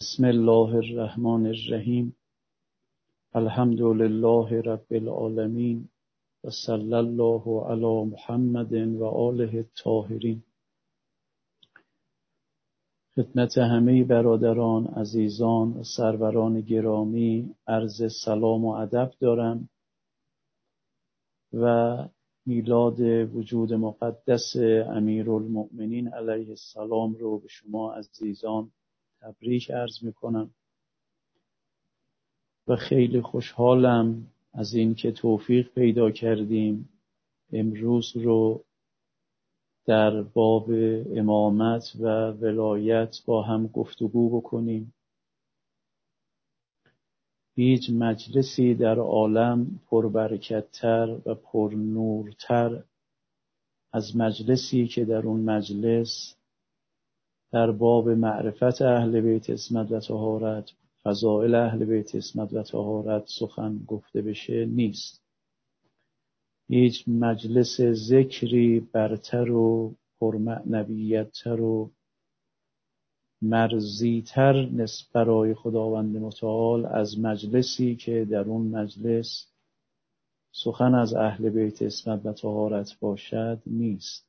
بسم الله الرحمن الرحیم. الحمد لله رب العالمین و صلی الله علی محمد و آله الطاهرین. خدمت همه برادران، عزیزان و سروران گرامی عرض سلام و ادب دارم و میلاد وجود مقدس امیرالمؤمنین علیه السلام رو به شما عزیزان تبریک عرض میکنم و خیلی خوشحالم از این که توفیق پیدا کردیم امروز رو در باب امامت و ولایت با هم گفتگو بکنیم. هیچ مجلسی در عالم پربرکت‌تر و پرنورتر از مجلسی که در اون مجلس در باب معرفت اهل بیت عصمت و طهارت، فضائل اهل بیت عصمت و طهارت سخن گفته بشه نیست. هیچ مجلس ذکری برتر و پرمعنویت‌تر و مرضی‌تر نسبت برای خداوند متعال از مجلسی که در اون مجلس سخن از اهل بیت عصمت و طهارت باشد نیست.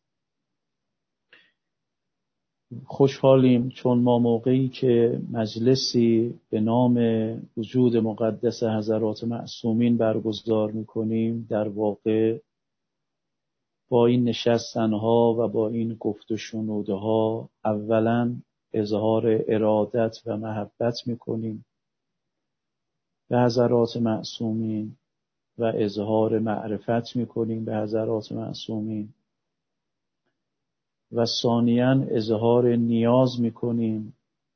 خوشحالیم چون ما موقعی که مجلسی به نام وجود مقدس حضرات معصومین برگزار می‌کنیم، در واقع با این نشستن‌ها و با این گفت و شنودها اولاً اظهار ارادت و محبت می‌کنیم به حضرات معصومین و اظهار معرفت می‌کنیم به حضرات معصومین و ثانیاً اظهار نیاز می‌کنیم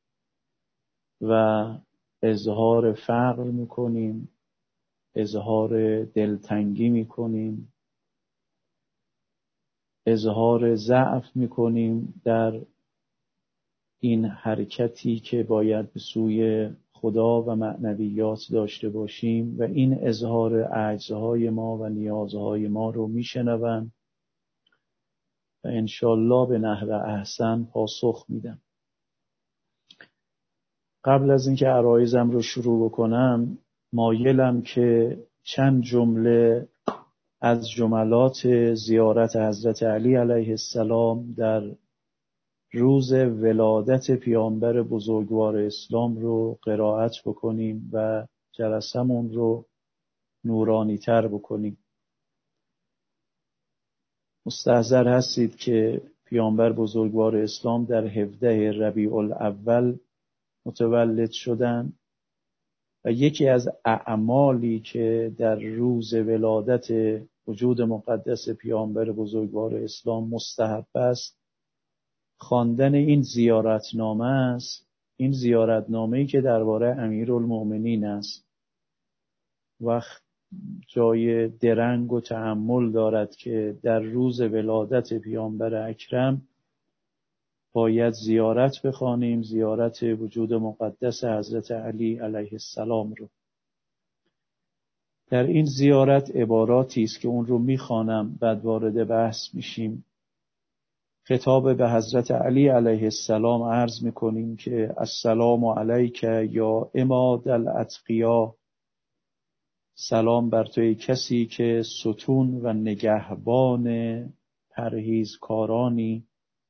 و اظهار فقر می‌کنیم، اظهار دلتنگی می‌کنیم، اظهار ضعف می‌کنیم در این حرکتی که باید به سوی خدا و معنویات داشته باشیم و این اظهار عجزهای ما و نیازهای ما رو میشنوند و انشالله به نحو احسن پاسخ میدم. قبل از اینکه عرایزم رو شروع بکنم مایلم که چند جمله از جملات زیارت حضرت علی علیه السلام در روز ولادت پیامبر بزرگوار اسلام رو قرائت بکنیم و جلسمون رو نورانی تر بکنیم. مستحضر هستید که پیامبر بزرگوار اسلام در 17 ربیع الاول متولد شدند و یکی از اعمالی که در روز ولادت وجود مقدس پیامبر بزرگوار اسلام مستحب است خواندن این زیارتنامه است. این زیارتنامه‌ای که درباره امیرالمؤمنین است و جای درنگ و تأمل دارد که در روز ولادت پیامبر اکرم باید زیارت بخوانیم، زیارت وجود مقدس حضرت علی علیه السلام رو. در این زیارت عباراتی است که اون رو میخوانم بعد وارد بحث میشیم. خطاب به حضرت علی علیه السلام عرض میکنیم که السلام علیک یا عماد الاتقیا، سلام بر توی کسی که ستون و نگهبان پرهیزکارانی،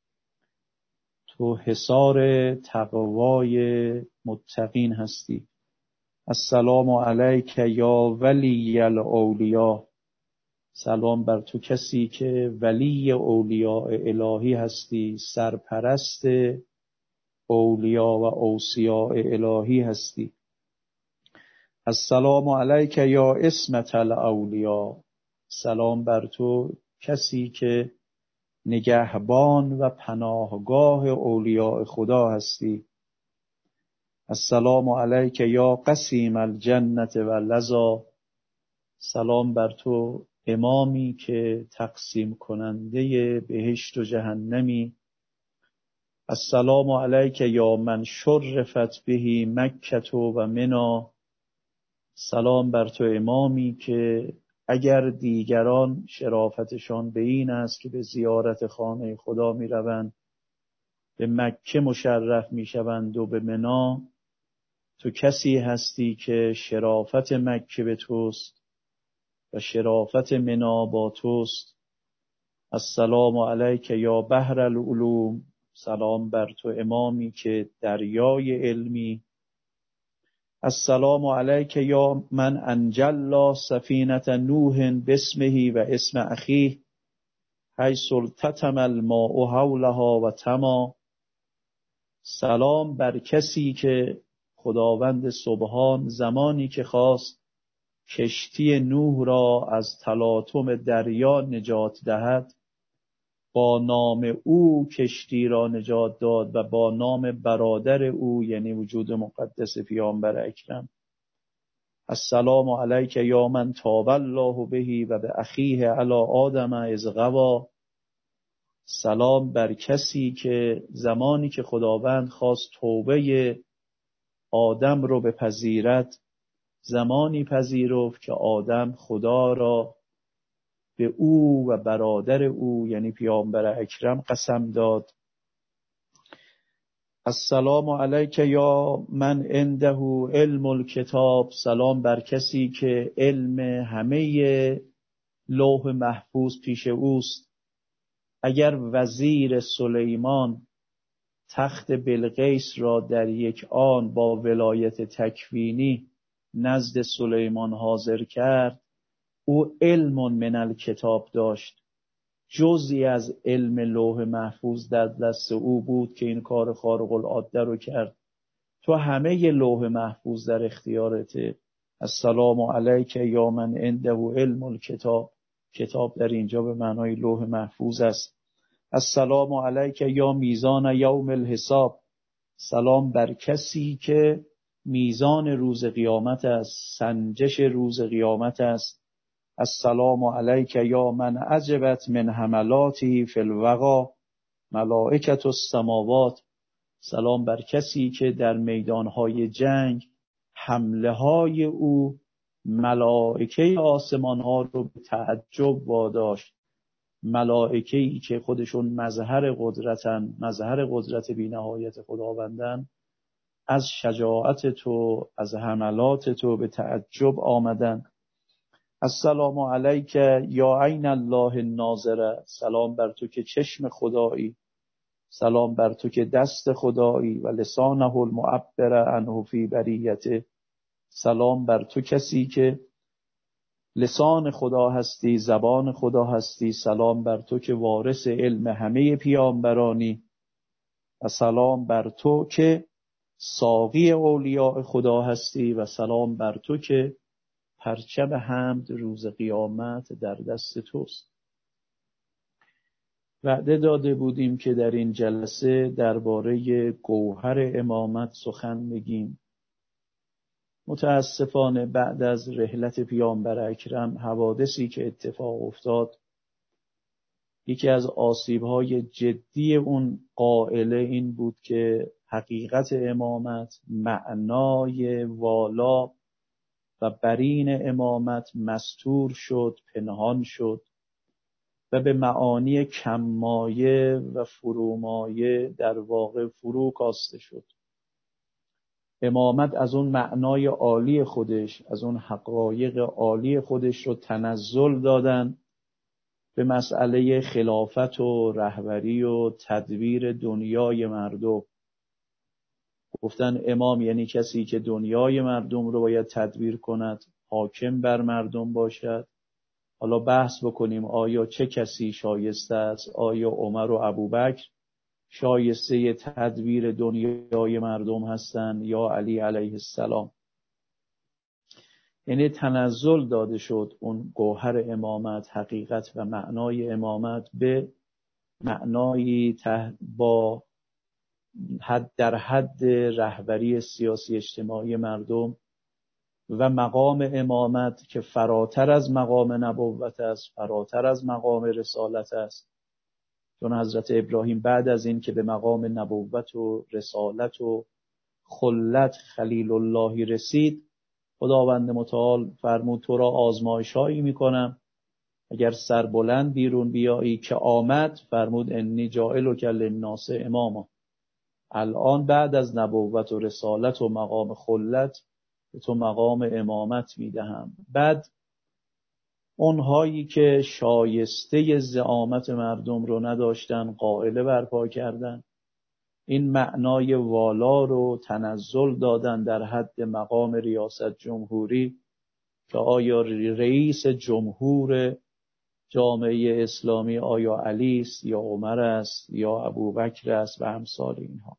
تو حصار تقوای متقین هستی. السلام علیک یا ولی الاولیا، سلام بر تو کسی که ولی اولیاء الهی هستی، سرپرست اولیاء و اوصیاء الهی هستی. السلام علیک یا عصمت الاولیا، سلام بر تو کسی که نگهبان و پناهگاه اولیاء خدا هستی. السلام علیک یا قسیم الجنة و لظا، سلام بر تو امامی که تقسیم کننده بهشت و جهنمی. السلام علیک یا من شرفت به مکة و منی، سلام بر تو امامی که اگر دیگران شرافتشان به این است که به زیارت خانه خدا می روند، به مکه مشرف می شوند و به منی، تو کسی هستی که شرافت مکه به توست و شرافت منا با توست. السلام علیک یا بحر العلوم، سلام بر تو امامی که دریای علمی. السلام علیک یا من انجی الله سفینة نوح باسمه و اسم اخیه حیث التتم الماء حولها و تما. سلام بر کسی که خداوند سبحان زمانی که خواست کشتی نوح را از تلاطم دریا نجات دهد، با نام او کشتی را نجات داد و با نام برادر او یعنی وجود مقدس پیامبر اکرم. السلام علیک یا من تاب الله به و به اخیه علی آدم اذ غوا. سلام بر کسی که زمانی که خداوند خواست توبه آدم رو بپذیرد، زمانی پذیرفت که آدم خدا را به او و برادر او یعنی پیامبر اکرم قسم داد. السلام علیک یا من عنده علم الکتاب. سلام بر کسی که علم همه لوح محفوظ پیش اوست. اگر وزیر سلیمان تخت بلقیس را در یک آن با ولایت تکوینی نزد سلیمان حاضر کرد، او علم من الکتاب داشت، جزئی از علم لوح محفوظ در دست او بود که این کار خارق العاده رو کرد. تو همه لوح محفوظ در اختیارته. السلام علیک یا من عنده علم الکتاب. کتاب در اینجا به معنای لوح محفوظ است. السلام علیک یا میزان یوم الحساب. سلام بر کسی که میزان روز قیامت است، سنجش روز قیامت است. السلام علیک یا من عجبت من حملاته فی الوغا ملائکة السماوات. سلام بر کسی که در میدانهای جنگ حمله های او ملائکه آسمان ها رو به تعجب واداشت. ملائکه‌ای که خودشون مظهر قدرتن، مظهر قدرت بی‌نهایت خداوندن، از شجاعت تو، از حملات تو به تعجب آمدن. السلام علیک یا عین الله الناظره. سلام بر تو که چشم خدایی، سلام بر تو که دست خدایی و لسانه المعبر عنه فی بریته. سلام بر تو کسی که لسان خدا هستی، زبان خدا هستی. سلام بر تو که وارث علم همه پیامبرانی و سلام بر تو که ساقی اولیاء خدا هستی و سلام بر تو که پرچم حمد روز قیامت در دست توست. وعده داده بودیم که در این جلسه درباره گوهر امامت سخن بگیم. متاسفانه بعد از رحلت پیامبر اکرم حوادثی که اتفاق افتاد، یکی از آسیب‌های جدی اون قائله این بود که حقیقت امامت، معنای والا و برین امامت مستور شد، پنهان شد و به معانی کم‌مایه و فرومایه در واقع فرو کاسته شد. امامت از اون معنای عالی خودش، از اون حقایق عالی خودش رو تنزل دادن به مسئله خلافت و رهبری و تدبیر دنیای مردم. گفتن امام یعنی کسی که دنیای مردم رو باید تدبیر کند، حاکم بر مردم باشد. حالا بحث بکنیم آیا چه کسی شایسته است؟ آیا عمر و ابوبکر شایسته تدبیر دنیای مردم هستند یا علی علیه السلام؟ یعنی تنزل داده شد اون گوهر امامت، حقیقت و معنای امامت به معنایی با در حد رهبری سیاسی اجتماعی مردم و مقام امامت که فراتر از مقام نبوت است، فراتر از مقام رسالت است. چون حضرت ابراهیم بعد از این که به مقام نبوت و رسالت و خلت خلیل اللهی رسید، خداوند متعال فرمود تو را آزمایش‌هایی می‌کنم، اگر سربلند بیرون بیایی که آمد، فرمود انی جاعلک للناس اماما. الان بعد از نبوت و رسالت و مقام خلت به تو مقام امامت میدهم. بعد اونهایی که شایسته زعامت مردم رو نداشتن قائله برپا کردن، این معنای والا رو تنزل دادن در حد مقام ریاست جمهوری که آیا رئیس جمهور جامعه اسلامی آیا علی است یا عمر است یا ابوبکر است و امثال اینها.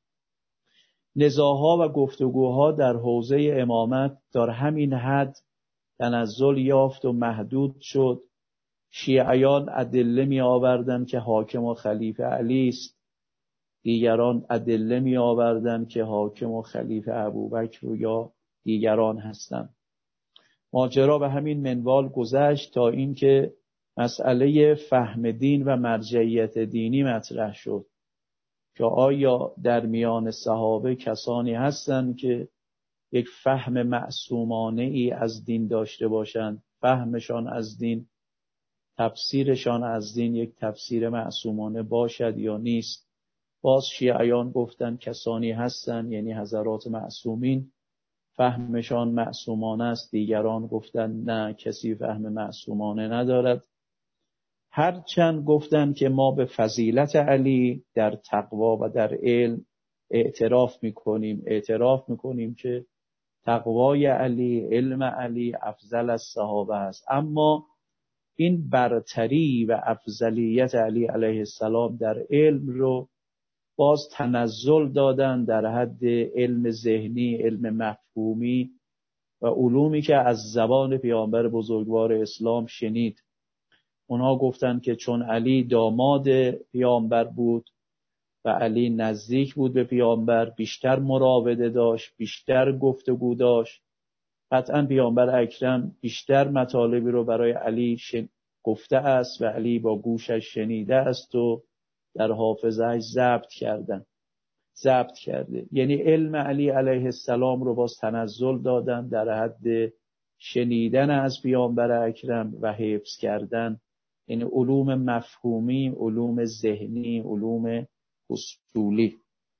نزاعها و گفتگوها در حوزه امامت در همین حد تنزل یافت و محدود شد. شیعیان ادله می آوردند که حاکم و خلیفه علی است، دیگران ادله می آوردند که حاکم و خلیفه ابوبکر یا دیگران هستند. ماجرا به همین منوال گذشت تا اینکه مسئله فهم دین و مرجعیت دینی مطرح شد که آیا در میان صحابه کسانی هستند که یک فهم معصومانه ای از دین داشته باشند، فهمشان از دین، تفسیرشان از دین یک تفسیر معصومانه باشد یا نیست. باز شیعیان گفتند کسانی هستند، یعنی حضرات معصومین، فهمشان معصومانه است. دیگران گفتند نه، کسی فهم معصومانه ندارد. هرچند گفتند که ما به فضیلت علی در تقوا و در علم اعتراف میکنیم که تقوای علی، علم علی افضل از صحابه است، اما این برتری و افضلیت علی علیه السلام در علم رو باز تنزل دادن در حد علم ذهنی، علم مفهومی و علومی که از زبان پیامبر بزرگوار اسلام شنید. اونها گفتند که چون علی داماد پیامبر بود و علی نزدیک بود به پیامبر، بیشتر مراوده داشت، بیشتر گفتگو داشت، قطعا پیامبر اکرم بیشتر مطالبی رو برای علی گفته است و علی با گوشش شنیده است و در حافظه‌اش ضبط کرده. یعنی علم علی علیه السلام رو باز تنزل دادن در حد شنیدن از پیامبر اکرم و حفظ کردن، یعنی علوم مفهومی، علوم ذهنی، علوم اصولی.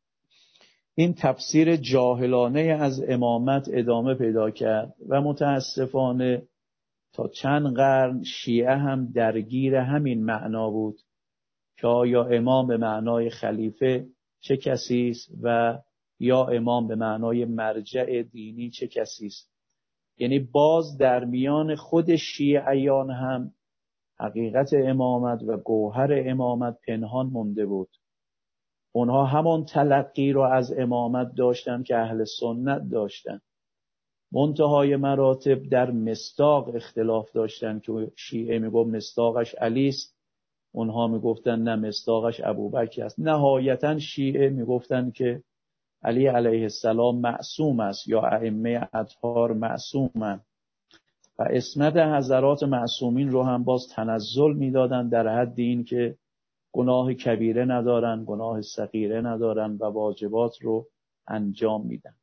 این تفسیر جاهلانه از امامت ادامه پیدا کرد و متاسفانه تا چند قرن شیعه هم درگیر همین معنا بود که آیا امام به معنای خلیفه چه کسی است و یا امام به معنای مرجع دینی چه کسی است. یعنی باز در میان خود شیعیان هم حقیقت امامت و گوهر امامت پنهان مونده بود. اونها همون تلقی رو از امامت داشتن که اهل سنت داشتن، منتهای مراتب در مصداق اختلاف داشتن که شیعه میگفت مصداقش علی است، اونها میگفتن نه مصداقش ابوبکر است. نهایتا شیعه میگفتن که علی علیه السلام معصوم است یا ائمه اطهار معصومند و عصمت حضرات معصومین رو هم باز تنزل میدادن در حد این که گناه کبیره ندارن، گناه صغیره ندارن و واجبات رو انجام میدن.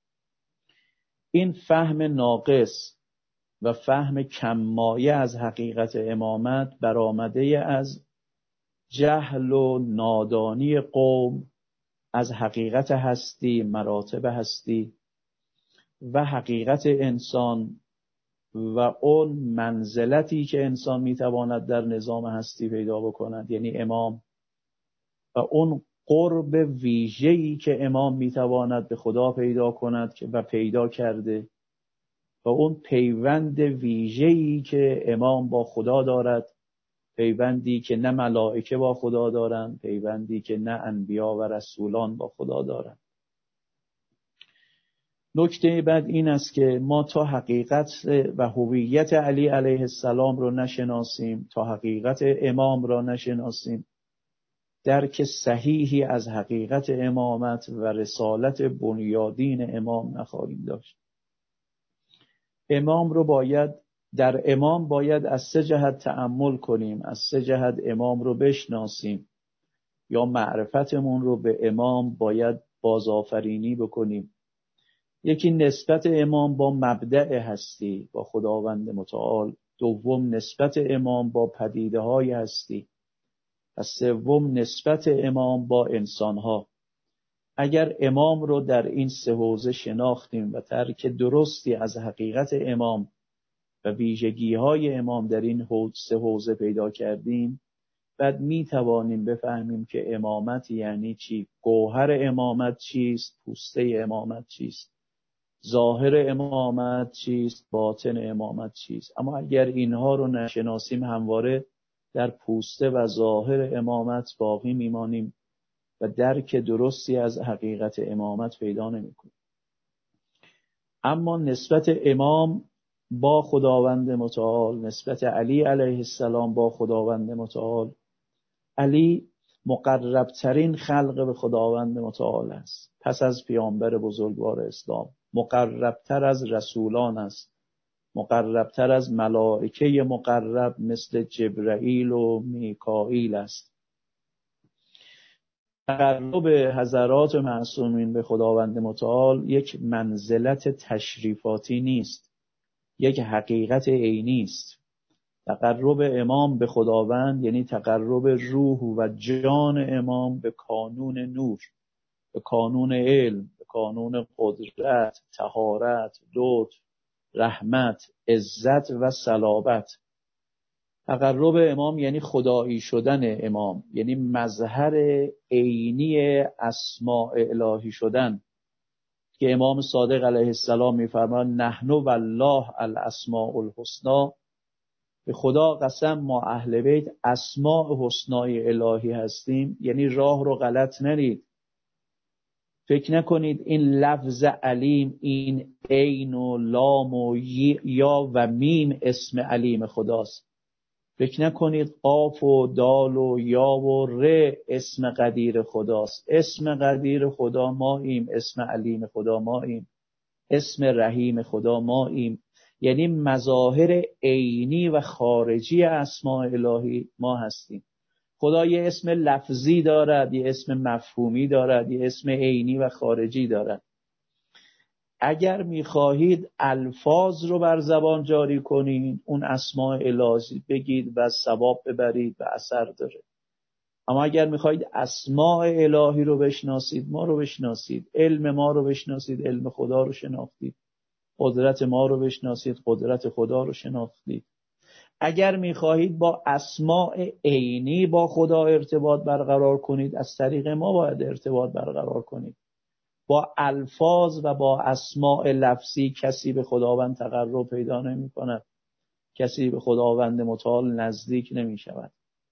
این فهم ناقص و فهم کم‌مایه از حقیقت امامت برآمده از جهل و نادانی قوم از حقیقت هستی، مراتب هستی و حقیقت انسان و اون منزلتی که انسان میتواند در نظام هستی پیدا بکند، یعنی امام، و اون قرب ویژه‌ای که امام میتواند به خدا پیدا کند و پیدا کرده، و اون پیوند ویژه‌ای که امام با خدا دارد، پیوندی که نه ملائکه با خدا دارند، پیوندی که نه انبیا و رسولان با خدا دارند. نکته بعد این است که ما تا حقیقت و هویت علی علیه السلام رو نشناسیم، تا حقیقت امام را نشناسیم، درک صحیحی از حقیقت امامت و رسالت بنیادین امام نخواهیم داشت. در امام باید از سه جهت تأمل کنیم، از سه جهت امام رو بشناسیم، یا معرفتمون رو به امام باید بازآفرینی بکنیم. یکی نسبت امام با مبدأ هستی، با خداوند متعال. دوم نسبت امام با پدیده‌های هستی. و سوم نسبت امام با انسان‌ها. اگر امام رو در این سه حوزه شناختیم و درک درستی از حقیقت امام و ویژگی‌های امام در این سه حوزه پیدا کردیم، بعد می توانیم بفهمیم که امامت یعنی چی، گوهر امامت چیست، پوسته امامت چیست، ظاهر امامت چیست، باطن امامت چیست. اما اگر اینها رو نشناسیم همواره در پوسته و ظاهر امامت باقی میمانیم و درک درستی از حقیقت امامت پیدا نمی‌کنیم. اما نسبت امام با خداوند متعال، نسبت علی علیه السلام با خداوند متعال، علی مقربترین خلق به خداوند متعال است. پس از پیامبر بزرگوار اسلام مقربتر از رسولان است، مقربتر از ملائکه مقرب مثل جبرائیل و میکائیل است. تقرب حضرات معصومین به خداوند متعال یک منزلت تشریفاتی نیست، یک حقیقت عینی است. تقرب امام به خداوند یعنی تقرب روح و جان امام به کانون نور، به کانون علم، به کانون قدرت، طهارت، لطف، رحمت، عزت و صلابت. تقرب امام یعنی خدایی شدن امام، یعنی مظهر عینی اسماء الهی شدن که امام صادق علیه السلام می‌فرماید نحن والله الاسماء الحسنی، به خدا قسم ما اهل بیت اسماء حسنای الهی هستیم. یعنی راه رو غلط نرید، فکر نکنید این لفظ علیم، این عین و لام و یا و میم اسم علیم خداست. فکر نکنید قاف و دال و یا و ر اسم قدیر خداست. اسم قدیر خدا ماییم، اسم علیم خدا ماییم، اسم رحیم خدا ماییم. یعنی مظاهر عینی و خارجی اسماء الهی ما هستیم. خدا یه اسم لفظی دارد، یه اسم مفهومی دارد، یه اسم عینی و خارجی دارد. اگر میخواهید الفاظ رو بر زبان جاری کنید، اون اسماء الهی بگید و ثواب ببرید و اثر داره. اما اگر میخواهید اسماء الهی رو بشناسید، ما رو بشناسید، علم ما رو بشناسید، علم خدا رو شناختید، قدرت ما رو بشناسید، قدرت خدا رو شناختید. اگر میخواهید با اسماء عینی با خدا ارتباط برقرار کنید، از طریق ما باید ارتباط برقرار کنید. با الفاظ و با اسماء لفظی کسی به خداوند تقرب پیدا نمی کند، کسی به خداوند متعال نزدیک نمی شود.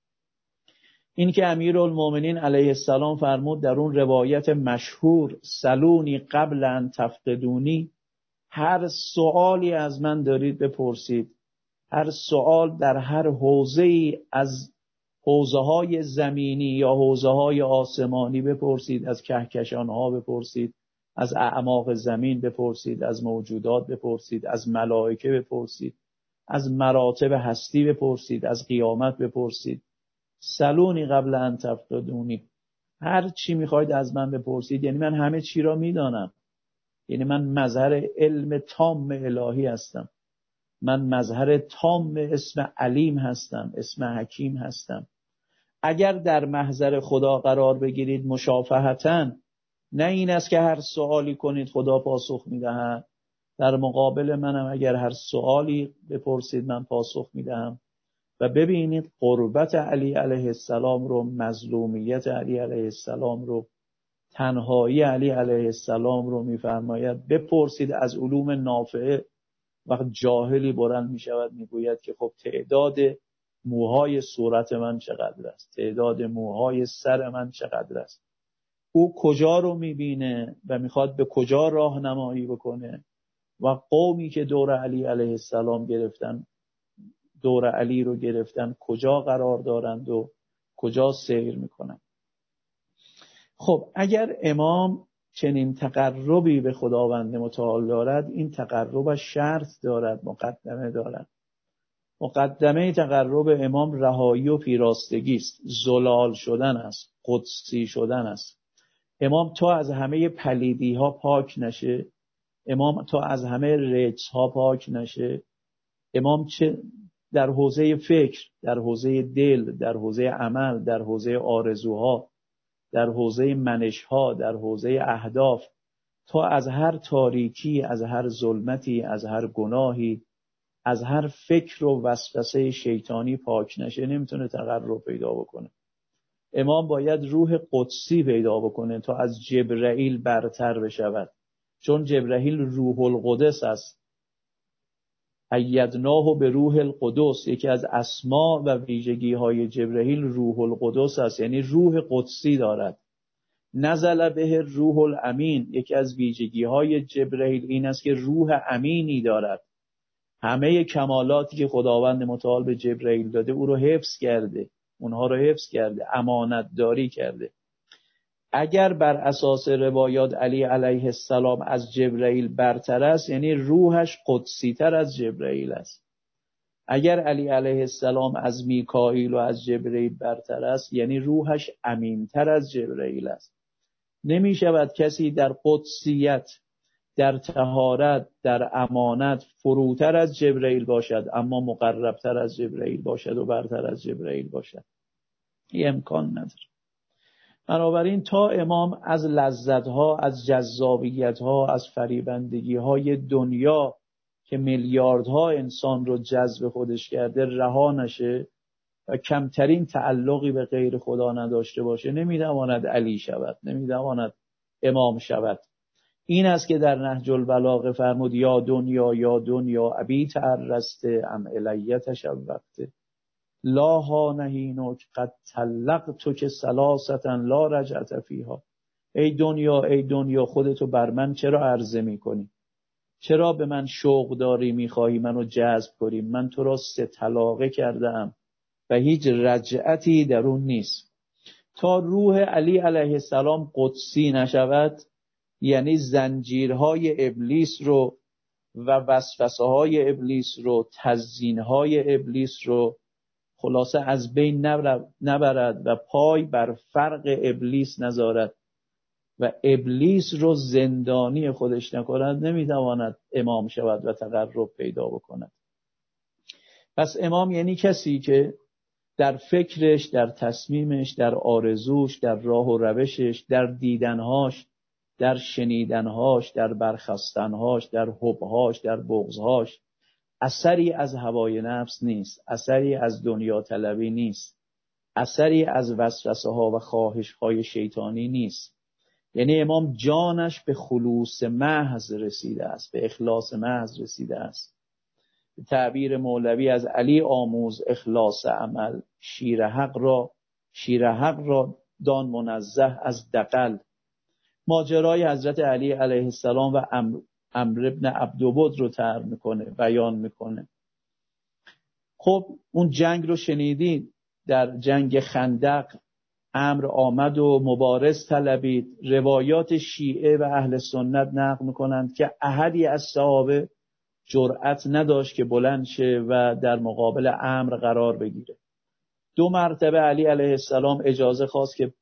این که امیرالمومنین علیه السلام فرمود در اون روایت مشهور سلونی قبل ان تفقدونی، هر سوالی از من دارید بپرسید، هر سوال در هر حوزه‌ای از حوزه‌های زمینی یا حوزه‌های آسمانی بپرسید، از کهکشان‌ها بپرسید، از اعماق زمین بپرسید، از موجودات بپرسید، از ملائکه بپرسید، از مراتب هستی بپرسید، از قیامت بپرسید. سلونی قبل ان تفقدونی، هر چی میخواید از من بپرسید. یعنی من همه چی را میدانم، یعنی من مظهر علم تام الهی هستم، من مظهر تام اسم علیم هستم، اسم حکیم هستم. اگر در محضر خدا قرار بگیرید مشافهتاً، نه این است که هر سوالی کنید خدا پاسخ میدهد. در مقابل منم اگر هر سوالی بپرسید من پاسخ میدهم. و ببینید قربت علی علیه السلام رو، مظلومیت علی علیه السلام رو، تنهایی علی علیه السلام رو میفرماید بپرسید از علوم نافعه. وقت جاهلی بلند می شود می گوید که خب تعداد موهای صورت من چقدر است، تعداد موهای سر من چقدر است، او کجا رو می بینه و می خواد به کجا راهنمایی بکنه و قومی که دور علی علیه السلام گرفتن، دور علی رو گرفتن، کجا قرار دارند و کجا سیر می کنند. خب اگر امام چنین تقربی به خداوند متعال دارد، این تقرب شرط دارد، مقدمه دارد. مقدمه تقرب امام رهایی و پیراستگی است، زلال شدن است، قدسی شدن است. امام تا از همه پلیدی ها پاک نشه، امام تا از همه رجس ها پاک نشه، امام چه در حوزه فکر، در حوزه دل، در حوزه عمل، در حوزه آرزوها، در حوزه منش‌ها، در حوزه اهداف، تا از هر تاریکی، از هر ظلمتی، از هر گناهی، از هر فکر و وسوسه شیطانی پاک نشه نمیتونه تقرب پیدا بکنه. امام باید روح قدسی پیدا بکنه تا از جبرائیل برتر بشود، چون جبرائیل روح القدس است. ایدناه به روح القدس، یکی از اسما و ویژگی های جبرائیل روح القدس است، یعنی روح قدسی دارد. نزل به روح الامین، یکی از ویژگی های جبرائیل این است که روح امینی دارد. همه کمالاتی که خداوند متعال به جبرائیل داده او رو حفظ کرده، اونها رو حفظ کرده، امانت داری کرده. اگر بر اساس روایات علی علیه السلام از جبرائیل برتر است، یعنی روحش قدسی تر از جبرائیل است. اگر علی علیه السلام از میکائیل و از جبرائیل برتر است، یعنی روحش امینتر از جبرائیل است. نمی شود کسی در قدسیت، در طهارت، در امانت فروتر از جبرائیل باشد اما مقربتر از جبرائیل باشد و برتر از جبرائیل باشد. این امکان نداره. بنابراین تا امام از لذت‌ها، از جذابیت‌ها، از فریبندگی‌های دنیا که میلیاردها انسان رو جذب خودش کرده رها نشه و کمترین تعلقی به غیر خدا نداشته باشه، نمی‌تواند علی شود، نمی‌تواند امام شود. این است که در نهج البلاغه فرمود یا دنیا ابی تعرسته ام الیه تشوقته لا ها نهینک قد طلقتک ثلاثه لا رجعت فیها. ای دنیا خودتو بر من چرا عرضه میکنی؟ چرا به من شوق داری، میخواهی منو جذب کنی؟ من تو را 3 طلاقه کردم و هیچ رجعتی در اون نیست. تا روح علی علیه السلام قدسی نشود، یعنی زنجیرهای ابلیس رو و وسوسه های ابلیس رو، تزیینهای ابلیس رو خلاصه از بین نبرد و پای بر فرق ابلیس نذارد و ابلیس رو زندانی خودش نکند، نمیتواند امام شود و تقرب پیدا بکند. پس امام یعنی کسی که در فکرش، در تصمیمش، در آرزوش، در راه و روشش، در دیدنهاش، در شنیدنهاش، در برخستنهاش، در حبهاش، در بغضهاش اثری از هوای نفس نیست، اثری از دنیا طلبی نیست، اثری از وسوسه ها و خواهش های شیطانی نیست. یعنی امام جانش به خلوص محض رسیده است، به اخلاص محض رسیده است. به تعبیر مولوی از علی آموز اخلاص عمل، شیر حق را دان منزه از دغل. ماجرای حضرت علی علیه السلام و عمرو بن عبدود رو طرح میکنه، بیان میکنه. خب اون جنگ رو شنیدید، در جنگ خندق عمرو آمد و مبارز طلبید. روایات شیعه و اهل سنت نقل میکنند که احدی از صحابه جرأت نداشت که بلند شه و در مقابل عمرو قرار بگیره. 2 مرتبه علی علیه السلام اجازه خواست که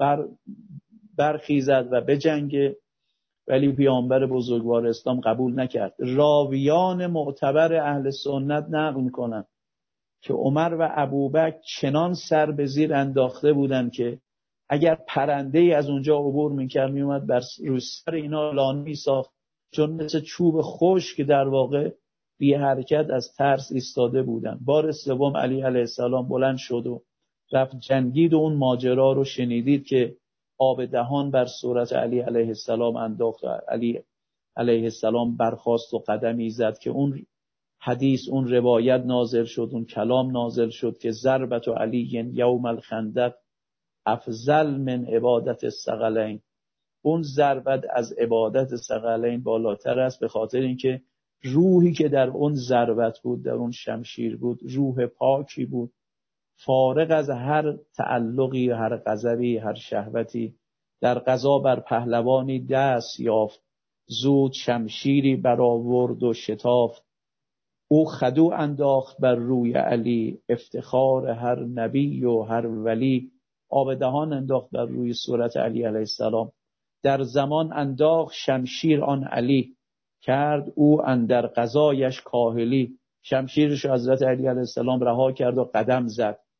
برخیزد و بجنگه، ولی پیامبر بزرگوار اسلام قبول نکرد. راویان معتبر اهل سنت نقل میکنند که عمر و ابوبکر چنان سر به زیر انداخته بودند که اگر پرنده‌ای از اونجا عبور میکرد میومد بر روی سر اینا لانه میساخت، چون مثل چوب خشک که در واقع بی حرکت از ترس ایستاده بودند. بار سوم علی علیه السلام بلند شد و رفت جنگید و اون ماجرا رو شنیدید که آب دهان بر صورت علی علیه السلام انداخت. علی علیه السلام برخاست و قدمی زد که اون حدیث، اون روایت نازل شد، اون کلام نازل شد که ضربت علی یوم الخندق افضل من عبادت الثقلین. اون ضربت از عبادت ثقلین بالاتر است، به خاطر اینکه روحی که در اون ضربت بود، در اون شمشیر بود، روح پاکی بود، فارغ از هر تعلقی، هر غضبی، هر شهوتی. در غزا بر پهلوانی دست یافت، زود شمشیری برآورد و شتافت. او خدو انداخت بر روی علی، افتخار هر نبی و هر ولی. آب دهان انداخت بر روی صورت علی علیه السلام. در زمان انداخت شمشیر آن علی، کرد او اندر قضایش کاهلی. شمشیرش حضرت علی علیه السلام رها کرد و قدم زد.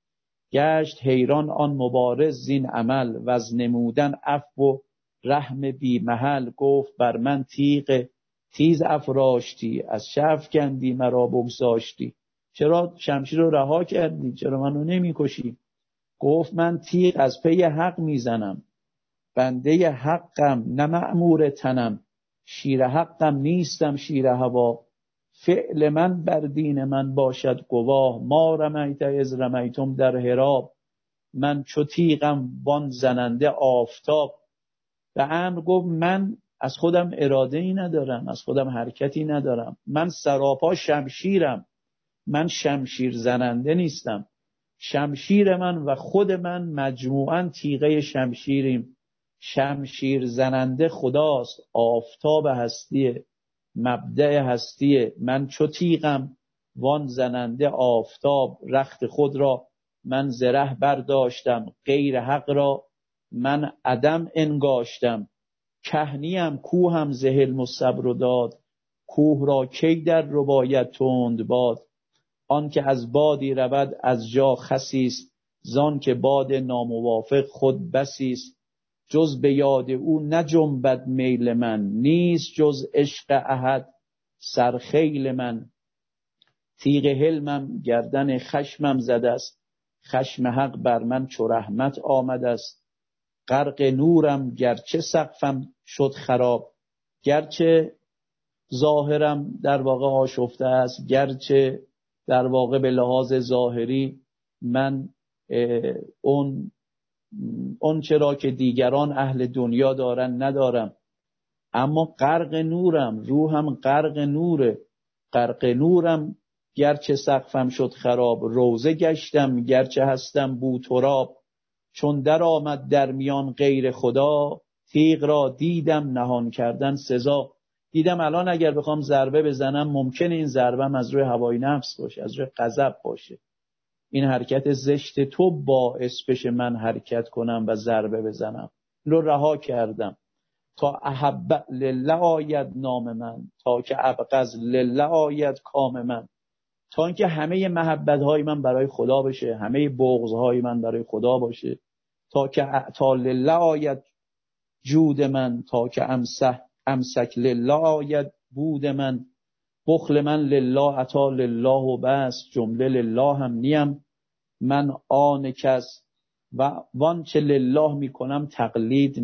گشت حیران آن مبارز زین عمل و از نمودن عفو و رحم بی محل. گفت بر من تیغ تیز افراشتی، از چه افکندی مرا بگذاشتی؟ چرا شمشیر رو رها کردی؟ چرا منو نمی کشی؟ گفت من تیغ از پی حق میزنم، بنده حقم نه مأمور تنم، شیر حقم نیستم شیر هوا، فعل من بر دین من باشد گواه، ما رمیت از رمیتم در حراب، من چو تیغم وان زننده آفتاب. و عمرو گفت من از خودم اراده ای ندارم، از خودم حرکتی ندارم، من سراپا شمشیرم، من شمشیر زننده نیستم، شمشیر من و خود من مجموعاً تیغه شمشیریم. شمشیر زننده خداست، آفتاب هستیه، مبدأ هستیه، من چو تیغم وان زننده آفتاب، رخت خود را من زره برداشتم، غیر حق را من عدم انگاشتم، کهنیم کوهم ز حلم و صبر و داد، کوه را کی در رباید تند باد، آن که از بادی رود از جا خسیست، زان که باد ناموافق خود بسیست، جز به یاد او نجنبد میل من، نیست جز عشق احد سرخیل من، تیغ حلمم گردن خشمم زده است، خشم حق بر من چو رحمت آمده است، غرق نورم گرچه سقفم شد خراب، گرچه ظاهرم در واقع آشفته است، گرچه در واقع به لحاظ ظاهری من اون چرا که دیگران اهل دنیا دارن ندارم، اما غرق نورم، روحم غرق نوره، غرق نورم گرچه سقفم شد خراب، روزه گشتم گرچه هستم بو تراب، چون در آمد در میان غیر خدا، تیغ را دیدم نهان کردن سزا. دیدم الان اگر بخوام ضربه بزنم ممکنه این ضربم از روی هوای نفس باشه، از روی غضب باشه، این حرکت زشت تو باعث بشه من حرکت کنم و ضربه بزنم. رو رها کردم تا احب لله آید نام من، تا که ابغض لله آید کام من، تا اینکه همه محبت های من برای خدا بشه، همه بغض های من برای خدا باشه، تا لله آید جود من، تا که امسک لله آید بود من، بخل من لله عطا لله و بس، جمله لله هم نیم من آن کس، و وانچه لله میکنم تقلید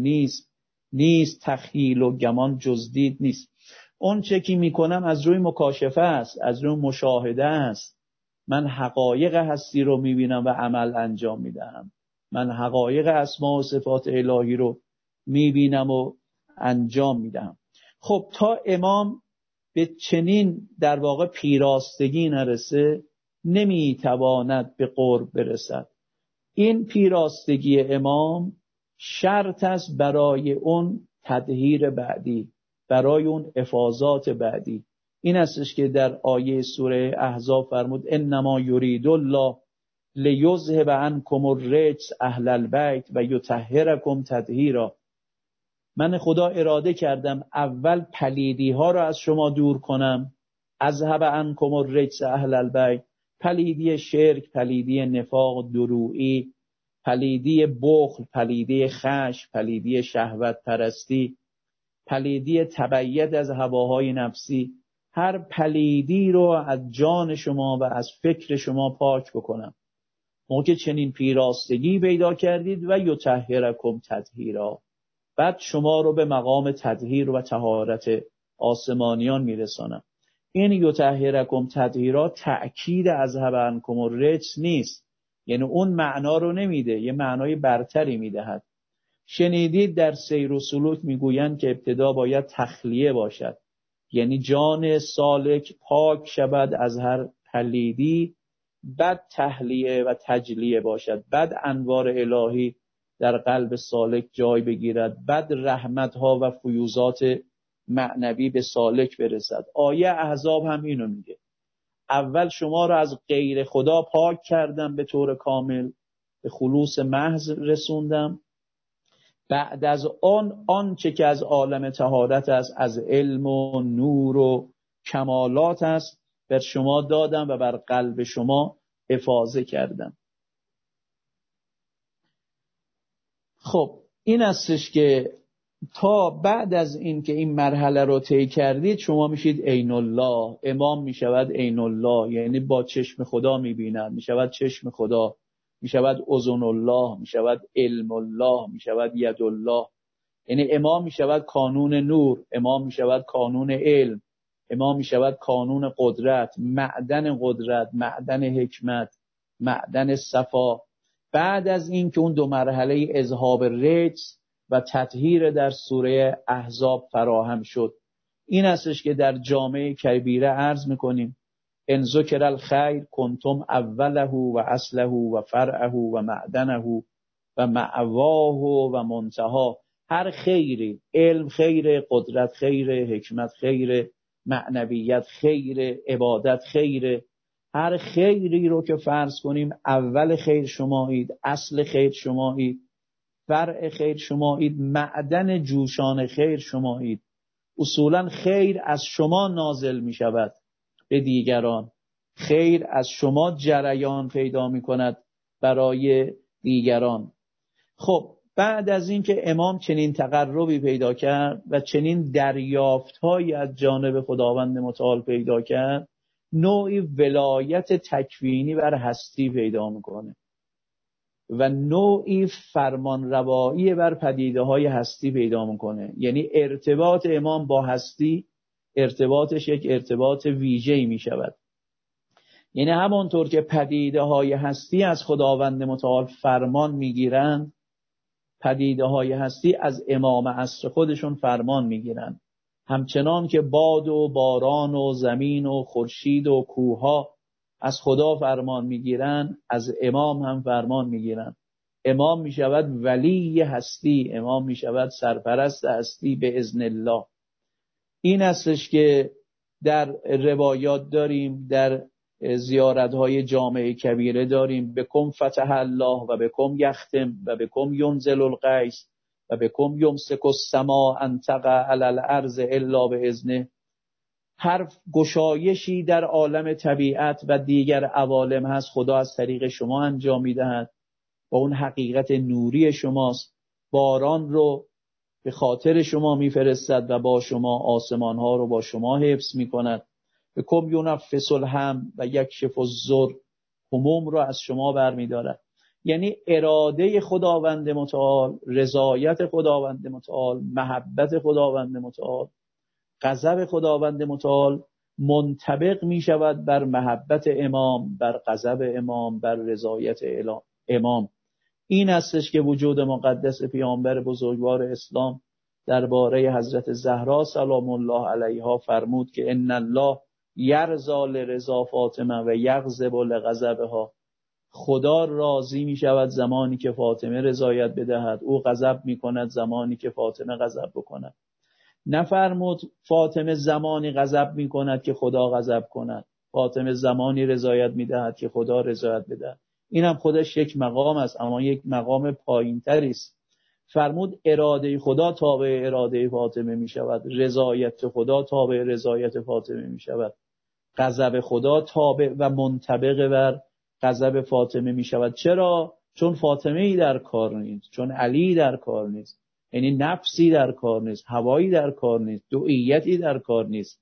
نیست تخیل و گمان جزدید نیست. اون چه که میکنم از روی مکاشفه است، از روی مشاهده است، من حقایق هستی رو میبینم و عمل انجام میدهم، من حقایق اسما و صفات الهی رو میبینم و انجام میدهم. خب تا امام به چنین در واقع پیراستگی نرسه نمیتواند به قرب برسد. این پیراستگی امام شرط است برای اون تطهیر بعدی، برای اون افاضات بعدی. این استش که در آیه سوره احزاب فرمود انما یرید الله لیذهب عنکم الرجس اهل البیت و یطهرکم تطهیرا. من خدا اراده کردم اول پلیدی ها را از شما دور کنم، اذهب عنکم الرجس اهل البیت، پلیدی شرک، پلیدی نفاق، درویی، پلیدی بخل، پلیدی خشم، پلیدی شهوت پرستی، پلیدی تبعیت از هواهای نفسی، هر پلیدی رو از جان شما و از فکر شما پاک بکنم. موقع چنین پیراستگی پیدا کردید و یطهرکم تطهیرا، بعد شما رو به مقام تطهیر و طهارت آسمانیان میرسانم. این یطهرکم تطهیرا تأکید اذهب عنکم الرجس نیست، یعنی اون معنا رو نمیده، یه معنای برتری میدهد. شنیدید در سیر و سلوک میگویند که ابتدا باید تخلیه باشد، یعنی جان سالک پاک شود از هر پلیدی، بعد تحلیه و تجلیه باشد، بعد انوار الهی در قلب سالک جای بگیرد، بعد رحمتها و فیوزات معنوی به سالک برسد. آیه احزاب هم اینو میگه، اول شما را از غیر خدا پاک کردم به طور کامل، به خلوص محض رسوندم، بعد از آنچه که از عالم طهارت است، از علم و نور و کمالات است، بر شما دادم و بر قلب شما افاضه کردم. خب این استش که تا بعد از این که این مرحله رو طی کردید شما میشید عین الله. امام میشود عین الله، یعنی با چشم خدا میبیند، میشود چشم خدا، میشود اذن الله، میشود علم الله، میشود ید الله. یعنی امام میشود کانون نور، امام میشود کانون علم، امام میشود کانون قدرت، معدن حکمت، معدن صفا. بعد از این که اون دو مرحله اذهاب رجس و تطهیر در سوره احزاب فراهم شد، این استش که در جامعه کبیره عرض میکنیم ان ذکر الخیر کنتم اوله و اصله و فرعه و معدنه و مأواه و منتها. هر خیری، علم خیر، قدرت خیر، حکمت خیر، معنویت خیر، عبادت خیر، هر خیری رو که فرض کنیم اول خیر شمایید، اصل خیر شمایید، فرع خیر شمایید، معدن جوشان خیر شمایید. اصولا خیر از شما نازل می شود به دیگران، خیر از شما جریان پیدا می کند برای دیگران. خب بعد از این که امام چنین تقربی پیدا کرد و چنین دریافت‌هایی از جانب خداوند متعال پیدا کرد، نوعی ولایت تکوینی بر هستی پیدا میکنه و نوعی فرمانروایی بر پدیده‌های هستی پیدا میکنه. یعنی ارتباط امام با هستی ارتباطش یک ارتباط ویژه‌ای میشود. یعنی همانطور که پدیده‌های هستی از خداوند متعال فرمان میگیرند، پدیده‌های هستی از امام عصر خودشون فرمان میگیرند. همچنان که باد و باران و زمین و خورشید و کوه‌ها از خدا فرمان میگیرند، از امام هم فرمان میگیرند. امام میشود ولی هستی، امام میشود سرپرست هستی به اذن الله. این استش که در روایات داریم، در زیارت‌های جامعه کبیره داریم، بکم فتح الله و بکم یختم و بکم ینزل الغیث و بکم یمسک السماء ان تقع علی الارض الا باذنه. هر گشایشی در عالم طبیعت و دیگر عوالم هست خدا از طریق شما انجام میدهد و اون حقیقت نوری شماست. باران رو به خاطر شما میفرستد و با شما آسمان ها رو با شما حفظ میکند. بکم ینفس الهم و یکشف الضر، هموم رو از شما برمیدارد. یعنی اراده خداوند متعال، رضایت خداوند متعال، محبت خداوند متعال، غضب خداوند متعال منطبق می شود بر محبت امام، بر غضب امام، بر رضایت امام. این استش که وجود مقدس پیامبر بزرگوار اسلام درباره حضرت زهرا سلام الله علیها فرمود که ان الله یرضی لرضا فاطمه و یغضب لغضبها. خدا راضی می شود زمانی که فاطمه رضایت بدهد، او غضب می کند زمانی که فاطمه غضب بکند. نفرمود فاطمه زمانی غضب می کند که خدا غضب کند، فاطمه زمانی رضایت می دهد که خدا رضایت بدهد. این هم خودش یک مقام است، اما یک مقام پایین تری است. فرمود اراده خدا تابع اراده فاطمه می شود، رضایت خدا تابع رضایت فاطمه می شود، غضب خدا تابع و منطبق بر غضب فاطمه می شود. چرا؟ چون فاطمه ای در کار نیست، چون علی در کار نیست، یعنی نفسی در کار نیست، هوایی در کار نیست، دوئیتی در کار نیست.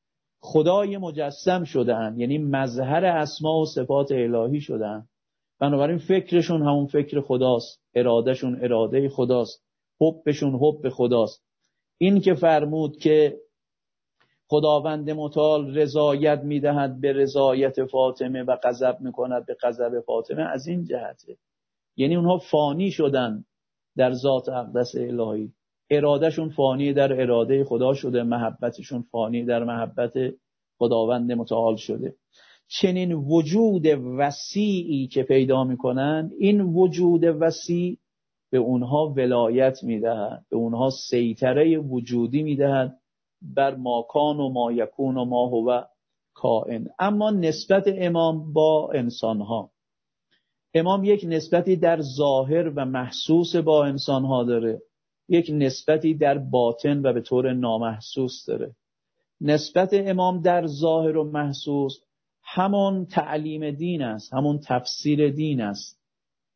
خدای مجسم شده‌اند، یعنی مظهر اسما و صفات الهی شده‌اند. بنابراین فکرشون همون فکر خداست، ارادهشون اراده خداست، حبشون حب خداست. این که فرمود که خداوند متعال رضایت میدهد به رضایت فاطمه و غضب میکند به غضب فاطمه، از این جهته. یعنی اونها فانی شدن در ذات اقدس الهی، ارادهشون فانی در اراده خدا شده، محبتشون فانی در محبت خداوند متعال شده. چنین وجود وسیعی که پیدا میکنن، این وجود وسیع به اونها ولایت میدهد، به اونها سیطره وجودی میدهد بر ما کان و ما یکون و ما هو کائن. اما نسبت امام با انسانها، امام یک نسبتی در ظاهر و محسوس با انسانها داره، یک نسبتی در باطن و به طور نامحسوس داره. نسبت امام در ظاهر و محسوس همون تعلیم دین است، همون تفسیر دین است.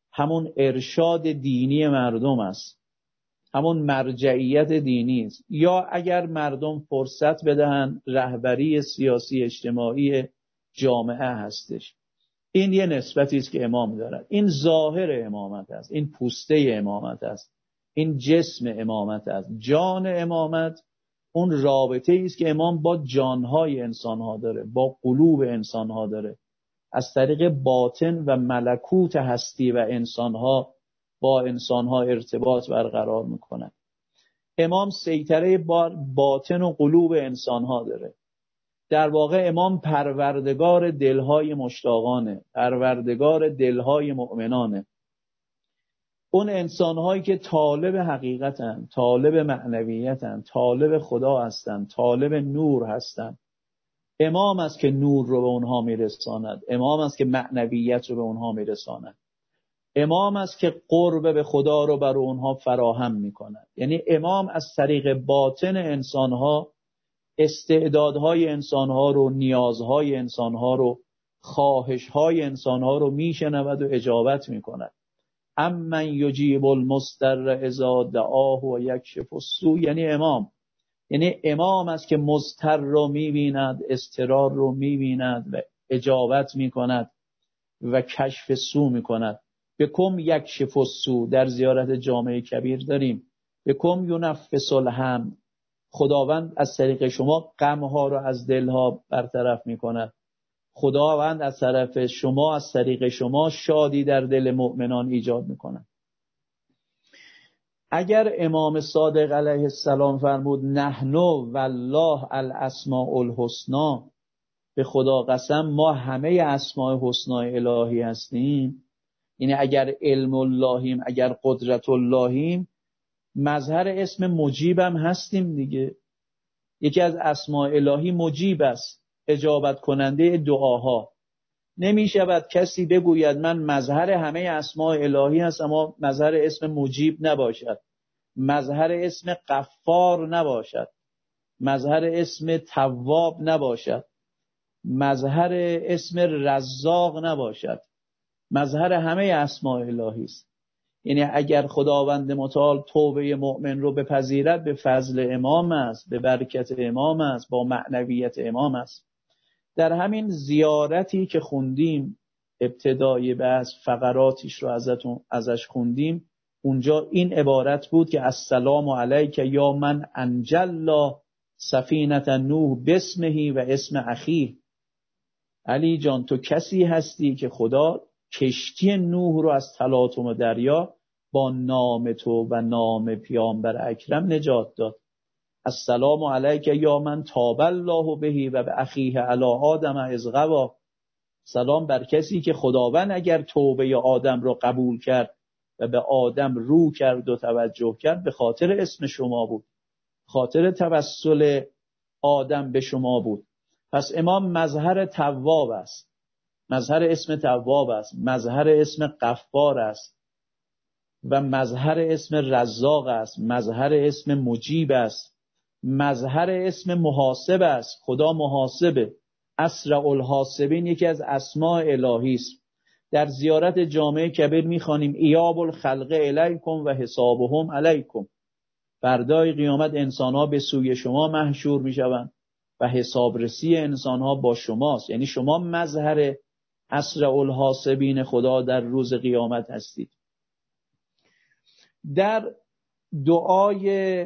همون ارشاد دینی مردم است، همون مرجعیت دینی است. یا اگر مردم فرصت بدهن رهبری سیاسی اجتماعی جامعه هستش. این یه نسبتی است که امام دارد. این ظاهر امامت است، این پوسته امامت است، این جسم امامت است. جان امامت اون رابطه است که امام با جانهای انسانها داره، با قلوب انسانها داره، از طریق باطن و ملکوت هستی و انسانها با انسانها ارتباط برقرار میکنه. امام سیطره بر باطن و قلوب انسانها داره. در واقع امام پروردگار دلهای مشتاقانه، پروردگار دلهای مؤمنانه. اون انسانهایی که طالب حقیقتن، طالب معنویتن، طالب خدا هستن، طالب نور هستن. امام است که نور رو به اونها میرساند، امام است که معنویت رو به اونها میرساند، امام است که قرب به خدا رو بر اونها فراهم میکند. یعنی امام از طریق باطن انسانها استعدادهای انسانها رو، نیازهای انسانها رو، خواهشهای انسانها رو میشنود و اجابت میکند. امن یجیب المضطر اذا دعاه و یکشف السوء. یعنی امام است که مضطر رو میبیند، اضطرار رو میبیند و اجابت میکند و کشف سوء میکند. بکم یکشف السوء در زیارت جامع کبیر داریم. بکم ینفس الهم، خداوند از طریق شما غمها رو از دلها برطرف میکند. خداوند از طرف شما، از طریق شما شادی در دل مؤمنان ایجاد میکند. اگر امام صادق علیه السلام فرمود نحن والله الاسماء الحسنا، به خدا قسم ما همه اسماء حسنای الهی هستیم، یعنی اگر علم اللهیم، اگر قدرت اللهیم، مظهر اسم مجیبم هستیم دیگه. یکی از اسماء الهی مجیب است، اجابت کننده دعاها. نمی شود کسی بگوید من مظهر همه اسماء الهی هست اما مظهر اسم مجیب نباشد، مظهر اسم غفار نباشد، مظهر اسم تواب نباشد، مظهر اسم رزاق نباشد. مظهر همه اسماء الهی است. یعنی اگر خداوند متعال توبه مؤمن رو بپذیرد، به فضل امام است، به برکت امام است، با معنویت امام است. در همین زیارتی که خوندیم ابتدای بحث، فقراتیش رو ازش خوندیم، اونجا این عبارت بود که السلام علیک یا من انجلا سفینة نوح باسمه و اسم اخیه. علی جان تو کسی هستی که خدا کشتی نوح رو از تلاطم دریا با نام تو و نام پیامبر اکرم نجات داد. السلام علیک یا من تاب الله بهی و به اخیه علی آدم اذ غوا. سلام بر کسی که خداوند اگر توبه آدم رو قبول کرد و به آدم رو کرد و توجه کرد، به خاطر اسم شما بود، خاطر توسل آدم به شما بود. پس امام مظهر تواب است، مظهر اسم تواب است، مظهر اسم غفار است و مظهر اسم رزاق است، مظهر اسم مجیب است، مظهر اسم محاسب است. خدا محاسبه، اسرع الحاسبین یکی از اسماء الهی است. در زیارت جامع کبیر میخوانیم ایاب الخلق الیکم و حسابهم علیکم. فردای قیامت انسان‌ها به سوی شما محشور میشوند و حسابرسی انسان‌ها با شماست. یعنی شما مظهر اسرع الحاسبین خدا در روز قیامت هستید. در دعای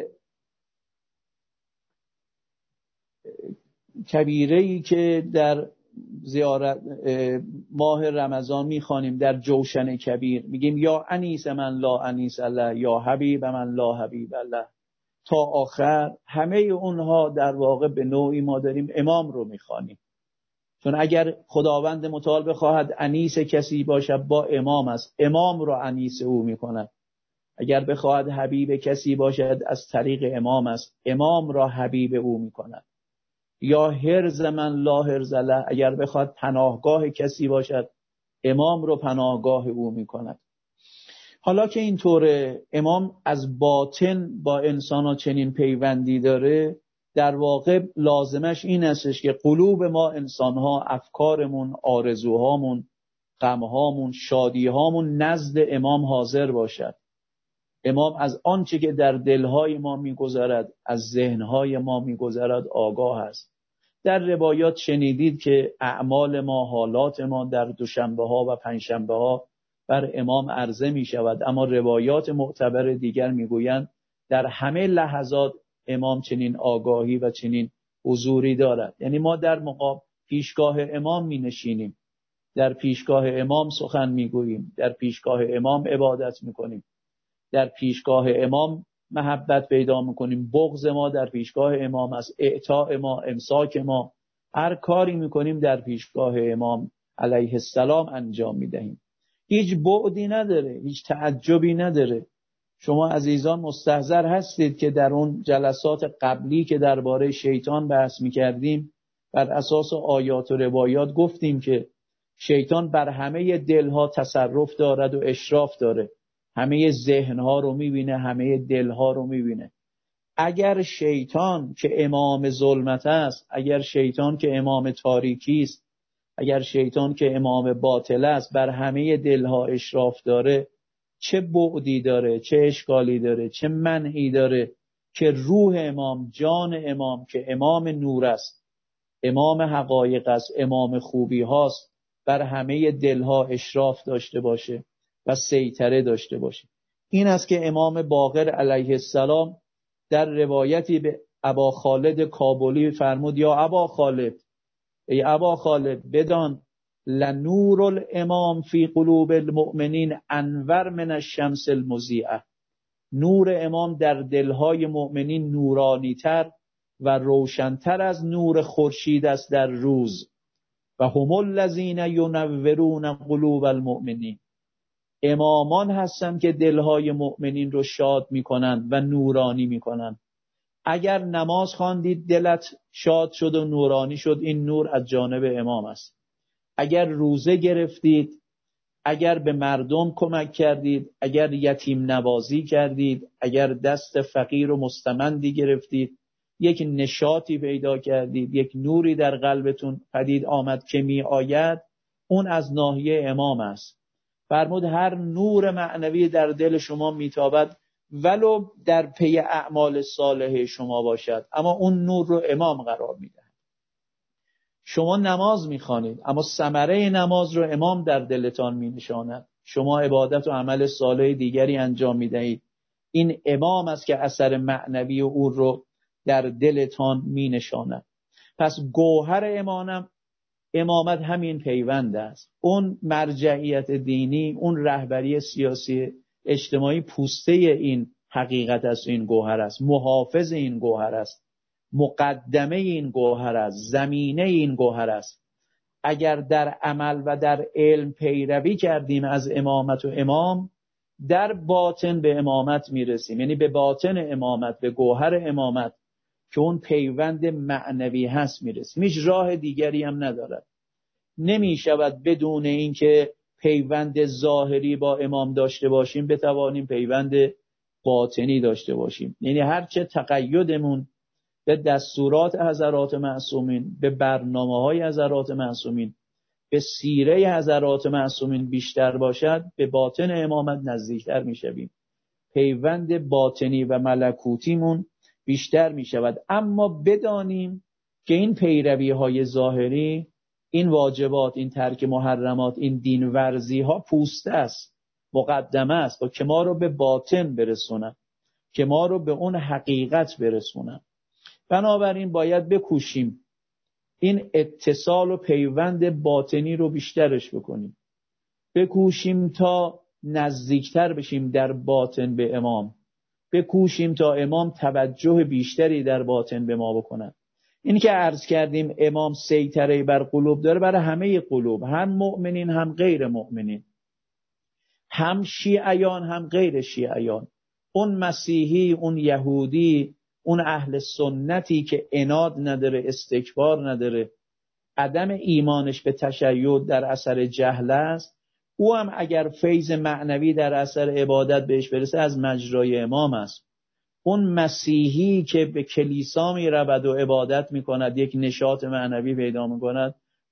کبیره‌ای که در زیارت ماه رمضان میخوانیم در جوشن کبیر، میگیم یا انیس من لا انیس له، یا حبیب من لا حبیب له، تا آخر. همه اونها در واقع به نوعی ما داریم امام رو میخوانیم، چون اگر خداوند متعال بخواهد انیس کسی باشد با امام است، امام رو انیس او میکند. اگر بخواهد حبیب کسی باشد از طریق امام است، امام را حبیب او میکند. یا حرز من لا حرز له، اگر بخواهد پناهگاه کسی باشد، امام رو پناهگاه او میکند. حالا که اینطوره، امام از باطن با انسان‌ها چنین پیوندی داره، در واقع لازمش این استش که قلوب ما انسان‌ها، افکارمون، آرزوهامون، غمهامون، شادیهامون نزد امام حاضر باشد. امام از آنچه که در دلهای ما میگذرد، از ذهنهای ما میگذرد آگاه است. در روایات شنیدید که اعمال ما، حالات ما در دوشنبه ها و پنجشنبه ها بر امام عرضه می شود، اما روایات معتبر دیگر میگویند در همه لحظات امام چنین آگاهی و چنین حضوری دارد. یعنی ما در پیشگاه امام می نشینیم، در پیشگاه امام سخن میگوییم، در پیشگاه امام عبادت میکنیم، در پیشگاه امام محبت پیدا میکنیم، بغض ما در پیشگاه امام است، اعطاء ما، امساک ما، هر کاری میکنیم در پیشگاه امام علیه السلام انجام میدهیم. هیچ بعدی نداره، هیچ تعجبی نداره. شما عزیزان مستحضر هستید که در اون جلسات قبلی که درباره شیطان بحث میکردیم بر اساس آیات و روایات گفتیم که شیطان بر همه دلها تصرف دارد و اشراف داره، همه ذهنها رو میبینه، همه دلها رو میبینه. اگر شیطان که امام ظلمت است، اگر شیطان که امام تاریکی است، اگر شیطان که امام باطل است بر همه دلها اشراف داره، چه بعدی داره، چه اشکالی داره، چه منعی داره که روح امام، جان امام که امام نور است، امام حقایق است، امام خوبی هاست، بر همه دلها اشراف داشته باشه و سیطره داشته باشه. این است که امام باقر علیه السلام در روایتی به ابا خالد کابلی فرمود: یا ابا خالد، ای ابا خالد، بدان لنور الامام فی قلوب المؤمنین انور من الشمس المضیئه. نور امام در دلهای مؤمنین نورانی تر و روشنتر از نور خورشید است در روز. و هم الذین ینورون قلوب المؤمنین. امامان هستند که دلهای مؤمنین رو شاد میکنند و نورانی میکنند. اگر نماز خواندید دلت شاد شد و نورانی شد، این نور از جانب امام است. اگر روزه گرفتید، اگر به مردم کمک کردید، اگر یتیم نوازی کردید، اگر دست فقیر و مستمندی گرفتید، یک نشاطی پیدا کردید، یک نوری در قلبتون پدید آمد که می آید، اون از ناحیه امام است. فرمود هر نور معنوی در دل شما میتابد ولو در پی اعمال صالحه شما باشد، اما اون نور رو امام قرار میده. شما نماز میخوانید اما ثمره نماز رو امام در دلتان مینشاند. شما عبادت و عمل صالح دیگری انجام میدهید، این امام است که اثر معنوی او رو در دلتان مینشاند. پس گوهر امامت همین پیوند است. اون مرجعیت دینی، اون رهبری سیاسی اجتماعی پوسته این حقیقت است، این گوهر است، محافظ این گوهر است، مقدمه این گوهر است، زمینه این گوهر است. اگر در عمل و در علم پیروی کردیم از امامت و امام، در باطن به امامت میرسیم، یعنی به باطن امامت، به گوهر امامت که اون پیوند معنوی هست میرسیم. هیچ راه دیگری هم ندارد. نمی شود بدون اینکه پیوند ظاهری با امام داشته باشیم بتوانیم پیوند باطنی داشته باشیم. یعنی هرچه تقیدمون به دستورات حضرات معصومین، به برنامه‌های حضرات معصومین، به سیره حضرات معصومین بیشتر باشد، به باطن امامت نزدیکتر میشویم. پیوند باطنی و ملکوتیمون بیشتر میشود. اما بدانیم که این پیروی‌های ظاهری، این واجبات، این ترک محرمات، این دین ورزی ها پوسته است، مقدمه است و که ما رو به باطن برسونن، که ما رو به اون حقیقت برسونن. بنابراین باید بکوشیم این اتصال و پیوند باطنی رو بیشترش بکنیم، بکوشیم تا نزدیکتر بشیم در باطن به امام، بکوشیم تا امام توجه بیشتری در باطن به ما بکنن. این که عرض کردیم امام سیطره بر قلوب داره، برای همه قلوب، هم مؤمنین هم غیر مؤمنین، هم شیعیان هم غیر شیعیان، اون مسیحی، اون یهودی، اون اهل سنتی که عناد نداره، استکبار نداره، عدم ایمانش به تشیع در اثر جهل است، او هم اگر فیض معنوی در اثر عبادت بهش برسه از مجرای امام است. اون مسیحی که به کلیسا می رود و عبادت می کند، یک نشاط معنوی پیدا می کند،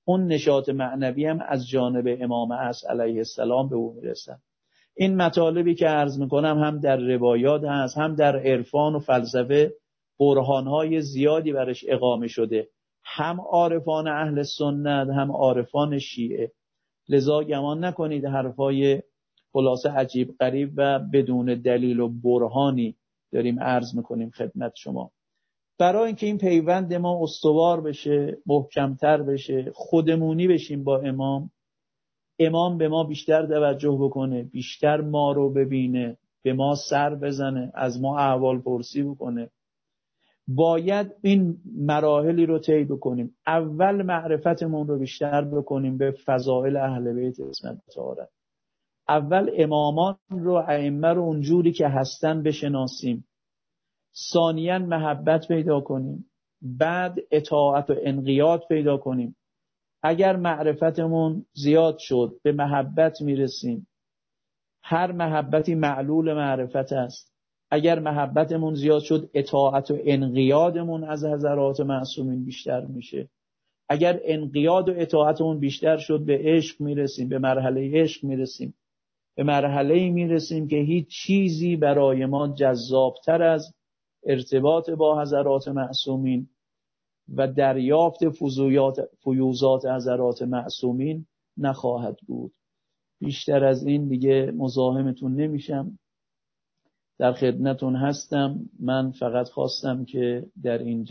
اون نشاط معنوی هم از جانب امام عصر علیه السلام به او میرسن. این مطالبی که عرض میکنم هم در روایات هست، هم در عرفان و فلسفه برهانهای زیادی برش اقامه شده، هم عارفان اهل سنت هم عارفان شیعه. لذا گمان نکنید حرفای خلاصه عجیب غریب و بدون دلیل و برهانی داریم عرض میکنیم خدمت شما. برای اینکه این پیوند ما استوار بشه، محکمتر بشه، خودمونی بشیم با امام به ما بیشتر توجه بکنه، بیشتر ما رو ببینه، به ما سر بزنه، از ما احوال پرسی بکنه، باید این مراحلی رو طی بکنیم. اول معرفتمون رو بیشتر بکنیم به فضائل اهل بیت اسمت طهارت. اول امامان رو، ائمه رو اونجوری که هستن بشناسیم. ثانیاً محبت پیدا کنیم. بعد اطاعت و انقیاد پیدا کنیم. اگر معرفتمون زیاد شد به محبت میرسیم. هر محبتی معلول معرفت است. اگر محبتمون زیاد شد اطاعت و انقیادمون از حضرات معصومین بیشتر میشه. اگر انقیاد و اطاعتمون بیشتر شد به عشق میرسیم، به مرحله عشق میرسیم. به مرحله‌ای میرسیم که هیچ چیزی برای ما جذابتر از ارتباط با حضرات معصومین و دریافت فیوضات حضرات معصومین نخواهد بود. بیشتر از این دیگه مزاحمتون نمیشم، در خدمتون هستم. من فقط خواستم که در این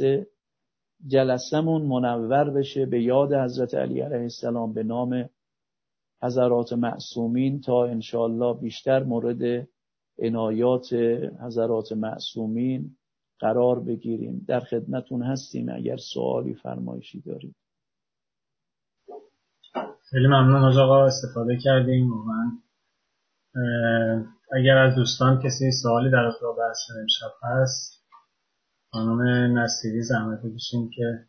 جلسمون منور بشه به یاد حضرت علی علیه السلام به نام حضرات معصومین تا انشاءالله بیشتر مورد عنایات حضرات معصومین قرار بگیریم. در خدمتون هستیم اگر سوالی فرمایشی دارید. خیلی ممنون از آقا، استفاده کردیم واقعا. اگر از دوستان کسی سوالی در رابطه با بحث امشب هست، خانم نصیری زحمت بکشین که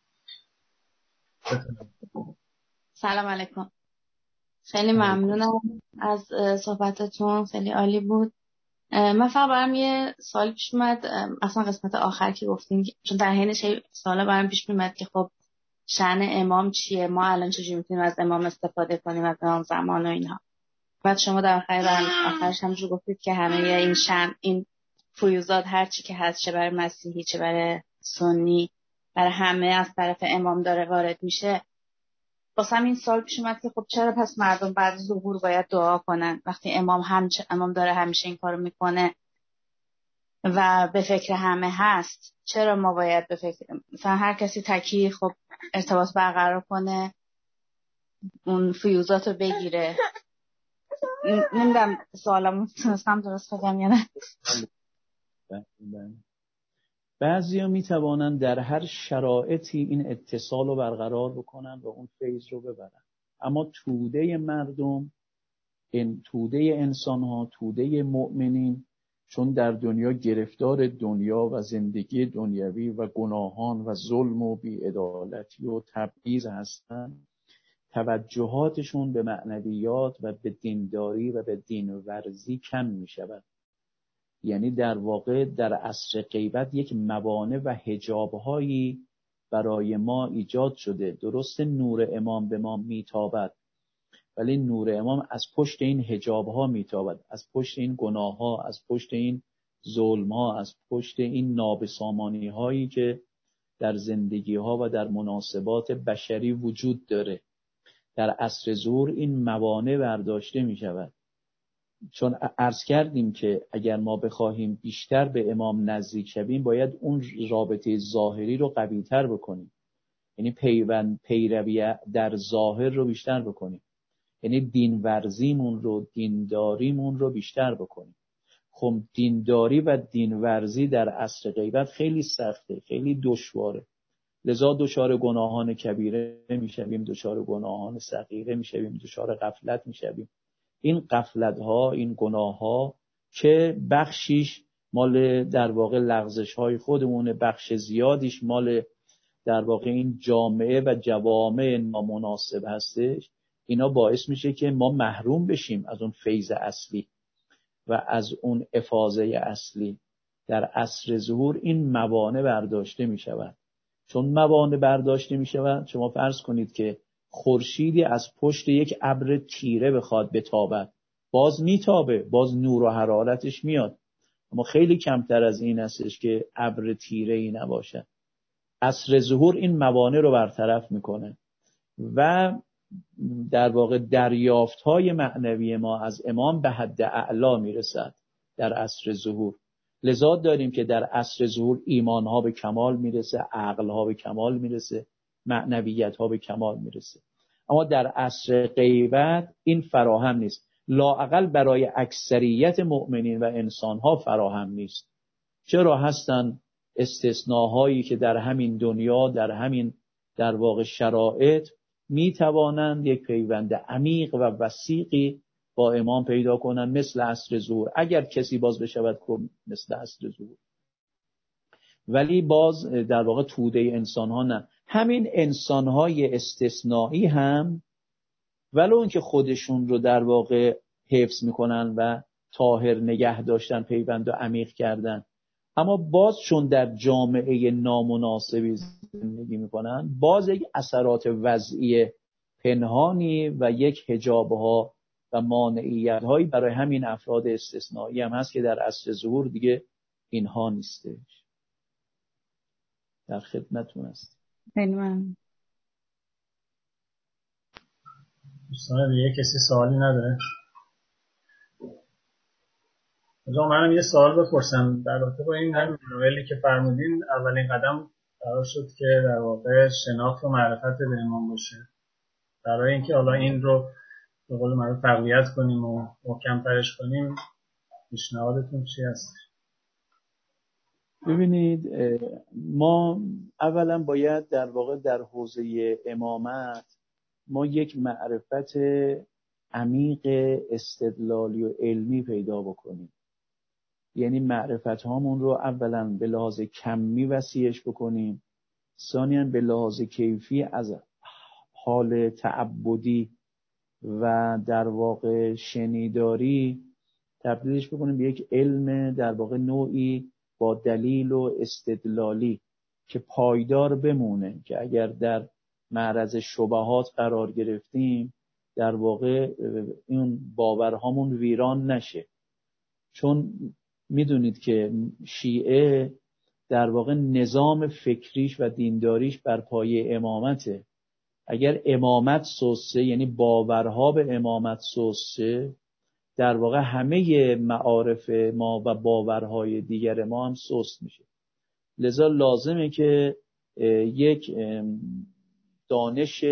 سلام علیکم. خیلی ممنونم از صحبتتون، خیلی عالی بود. من فقط برام یه سوال پیش اومد، اصلا قسمت آخر که گفتیم، چون در حینش سوالا برام پیش میاد که خب شأن امام چیه، ما الان چجوری میتونیم از امام استفاده کنیم، از امام زمان و اینها. بعد شما در آخرش هم گفتید که همه این شأن، این فیوضات هر چی که هست، چه برای مسیحی چه برای سنی، برای همه از طرف امام داره وارد میشه. واسه این سوال پیش اومد که خب چرا پس مردم بعد ظهور باید دعا کنن وقتی امام داره همیشه این کارو میکنه و به فکر همه هست؟ چرا ما باید به فکر مثلا هر کسی تکی خب ارتباط برقرار کنه، اون فیوزات رو بگیره؟ نمیدونم سوالمو تونستم درست بگم یا نه. بعضیا میتوانند در هر شرایطی این اتصال رو برقرار بکنن و اون فیض رو ببرن، اما توده مردم، توده انسان ها، توده مؤمنین، چون در دنیا گرفتار دنیا و زندگی دنیوی و گناهان و ظلم و بی‌عدالتی و تبعیض هستند، توجهاتشون به معنویات و به دینداری و به دین ورزی کم می شود. یعنی در واقع در عصر غیبت یک موانع و حجاب‌هایی برای ما ایجاد شده. درست نور امام به ما میتابد، ولی نور امام از پشت این حجاب‌ها میتابد، از پشت این گناه‌ها، از پشت این ظلم‌ها، از پشت این نابسامانی‌هایی که در زندگی‌ها و در مناسبات بشری وجود داره. در عصر ظهور این موانع برداشته می‌شود. چون عرض کردیم که اگر ما بخواهیم بیشتر به امام نزدیک شویم باید اون رابطه ظاهری رو قوی‌تر بکنیم، یعنی پیروی در ظاهر رو بیشتر بکنیم، یعنی دین ورزیمون رو، دینداریمون رو بیشتر بکنیم. خب دینداری و دین ورزی در عصر غیبت خیلی سخته، خیلی دشواره. لذا دچار گناهان کبیره میشویم، دچار گناهان صغیره میشویم، دچار غفلت میشویم. این غفلت‌ها، این گناه‌ها که بخشیش مال در واقع لغزش‌های خودمونه، بخش زیادیش مال در واقع این جامعه و جوامع نامناسب هستش، اینا باعث میشه که ما محروم بشیم از اون فیض اصلی و از اون افاضه اصلی. در عصر ظهور این موانع برداشته میشود. چون موانع برداشته میشود، شما فرض کنید که خورشیدی از پشت یک ابر تیره بخواد بتابد، باز میتابه، باز نور و حرارتش میاد، اما خیلی کمتر از این هستش که ابر تیره‌ای نباشه. عصر ظهور این موانع رو برطرف میکنه و در واقع دریافت‌های معنوی ما از امام به حد اعلا میرسد در عصر ظهور. لذا داریم که در عصر ظهور ایمان‌ها به کمال میرسه، عقل‌ها به کمال میرسه، معنویت‌ها به کمال میرسه. اما در عصر غیبت این فراهم نیست، لااقل برای اکثریت مؤمنین و انسان‌ها فراهم نیست. چرا هستن استثناهایی که در همین دنیا، در همین در واقع شرایط می توانند یک پیوند عمیق و وثیقی با امام پیدا کنند، مثل عصر ظهور، اگر کسی باز بشود مثل عصر ظهور. ولی باز در واقع توده انسان ها نه. همین انسان های استثنایی هم ولو اینکه خودشون رو در واقع حفظ میکنن و طاهر نگه داشتن، پیوند و عمیق کردن، اما باز چون در جامعه نامناسبی زندگی میکنن، باز یک اثرات وضعی پنهانی و یک حجابها و مانعیت هایی برای همین افراد استثنایی هم هست که در عصر ظهور دیگه اینها نیستش. در خدمتون است. خیلی ممنون. دوستان دیگه کسی سوالی نداره؟ منم یه سوال بپرسم در رابطه با این نوعی که فرمودین. اولین قدم قرار شد که در واقع شناخت و معرفت به امام باشه. برای اینکه حالا این رو به قول معروف تقویت کنیم و محکم‌ترش کنیم، پیشنهادتون چی هست؟ ببینید، ما اولا باید در واقع در حوزه امامت ما یک معرفت عمیق استدلالی و علمی پیدا بکنیم. یعنی معرفت هامون رو اولا به لحاظ کمی وسیعش بکنیم، ثانیاً به لحاظ کیفی از حال تعبدی و در واقع شنیداری تبدیلش بکنیم به یک علم در واقع نوعی با دلیل و استدلالی که پایدار بمونه، که اگر در معرض شبهات قرار گرفتیم در واقع این باورهامون ویران نشه. چون میدونید که شیعه در واقع نظام فکریش و دینداریش بر پایه امامته. اگر امامت سوسه، یعنی باورها به امامت سوسه، در واقع همه معارف ما و باورهای دیگر ما هم سست میشه. لذا لازمه که یک دانش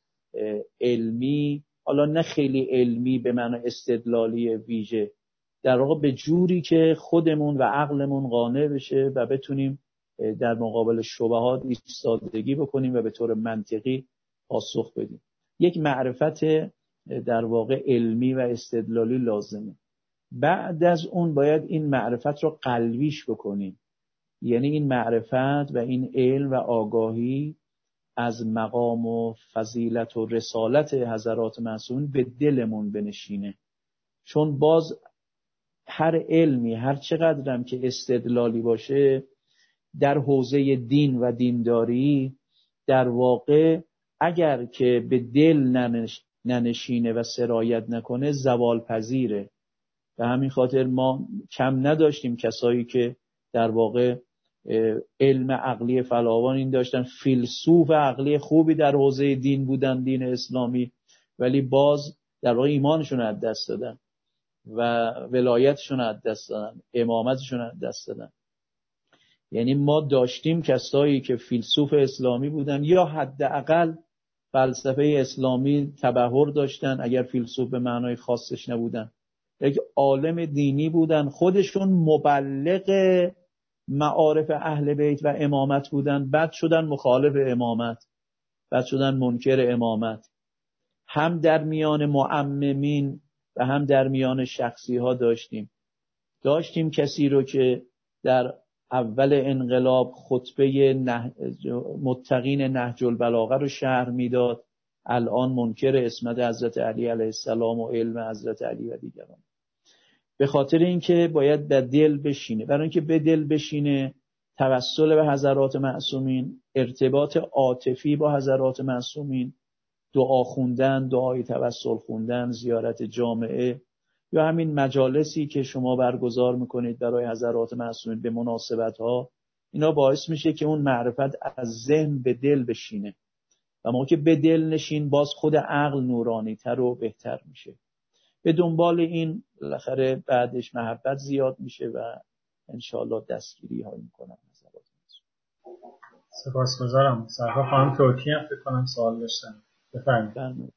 علمی، حالا نه خیلی علمی به معنی استدلالی ویژه، در واقع به جوری که خودمون و عقلمون قانع بشه و بتونیم در مقابل شبهات ایستادگی بکنیم و به طور منطقی پاسخ بدیم. یک معرفت در واقع علمی و استدلالی لازمه. بعد از اون باید این معرفت رو قلبیش بکنیم. یعنی این معرفت و این علم و آگاهی از مقام و فضیلت و رسالت حضرات معصومین به دلمون بنشینه. چون باز هر علمی هر چقدرم که استدلالی باشه در حوزه دین و دینداری، در واقع اگر که به دل ننشینه و سرایت نکنه زوال پذیره. و همین خاطر ما کم نداشتیم کسایی که در واقع علم عقلی فراوان این داشتن، فیلسوف عقلی خوبی در حوزه دین بودن، دین اسلامی، ولی باز در واقع ایمانشون از دست دادن و ولایتشون از دست دادن، امامتشون از دست دادن. یعنی ما داشتیم کسایی که فیلسوف اسلامی بودن یا حداقل فلسفه اسلامی تبحر داشتن، اگر فیلسوف به معنای خاصش نبودن، یک عالم دینی بودن، خودشون مبلغ معارف اهل بیت و امامت بودن، بعد شدن مخالف امامت، بعد شدن منکر امامت. هم در میان معممین و هم در میان شخصی ها داشتیم کسی رو که در اول انقلاب خطبه متقین نهج البلاغه رو شرح میداد، الان منکر عصمت حضرت علی علیه السلام و علم حضرت علی و دیگران. به خاطر اینکه باید به دل بشینه. برای اینکه به دل بشینه، توسل به حضرات معصومین، ارتباط عاطفی با حضرات معصومین، دعا خوندن، دعای توسل خوندن، زیارت جامعه یا همین مجالسی که شما برگزار میکنید برای حضرات معصومین به مناسبت‌ها، اینا باعث میشه که اون معرفت از ذهن به دل بشینه و موقع که به دل نشین باز خود عقل نورانی تر و بهتر میشه. به دنبال این بالاخره بعدش محبت زیاد میشه و انشاءالله دستگیری هایی میکنم. سپاسگزارم. سرها خانم ترکی هم فکر کنم سوال داشتن. بفرمایید.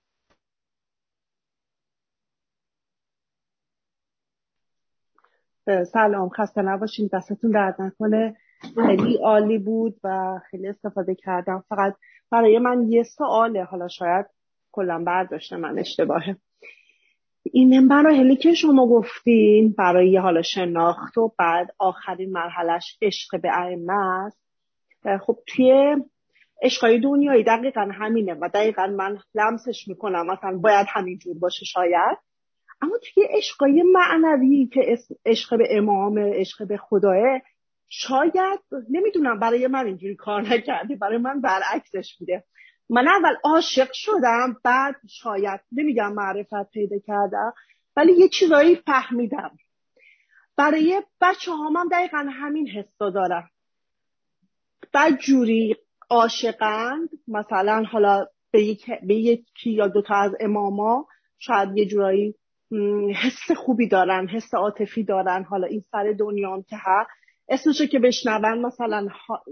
سلام، خسته نباشین، دستتون درد نکنه. خیلی عالی بود و خیلی استفاده کردم. فقط برای من یه سواله، حالا شاید کلا برداشت من اشتباهه. این مراحلی که شما گفتین برای حالا شناخت و بعد آخرین مرحلهش عشق به ائمه است، خب توی عشقای دنیایی دقیقا همینه و دقیقا من لمسش میکنم، مثلا باید همینجور باشه شاید. اما توی عشقای معنوی که عشق به امام، عشق به خداه، شاید نمیدونم، برای من اینجوری کار نکرده، برای من برعکسش بوده. من اول عاشق شدم، بعد شاید نمیگم معرفت پیدا کردم، ولی یه چیزایی فهمیدم. برای بچه هم دقیقا همین حسا دارم. بعد جوری عاشقند، مثلا حالا به یکی یا دوتا از اماما شاید یه جورایی حس خوبی دارن، حس عاطفی دارن. حالا این سر دنیام که اسمشو که بشنون مثلا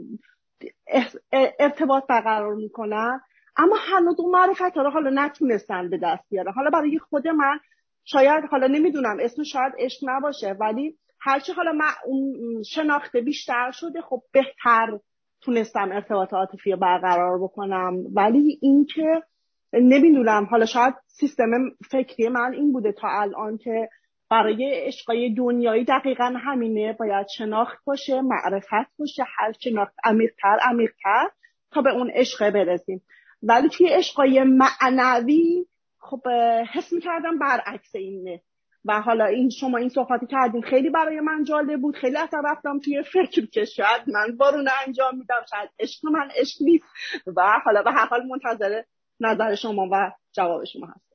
ارتباط برقرار میکنن، اما هنوز اون معرفت رو حالا نتونستن به دست بیارن. حالا برای خود من شاید، حالا نمیدونم اسم شاید عشق نباشه، ولی هرچی حالا من اون شناخته بیشتر شده، خب بهتر تونستم ارتباط عاطفی رو برقرار بکنم. ولی این که نمیدونم، حالا شاید سیستم فکری من این بوده تا الان که برای عشقای دنیایی دقیقا همینه، باید شناخت باشه، معرفت باشه، هر شناخت عمیق‌تر تا به اون عشق برسیم. ولی توی عشقای معنوی خب حس می‌کردم برعکس اینه. و حالا شما این صحبتی کردین خیلی برای من جالب بود. خیلی اصلا رفتم توی فکر که شاید من بارون انجام میدم، شاید عشق من عشق نیست. و حالا به هر حال منتظر نظر شما و جواب شما هستم.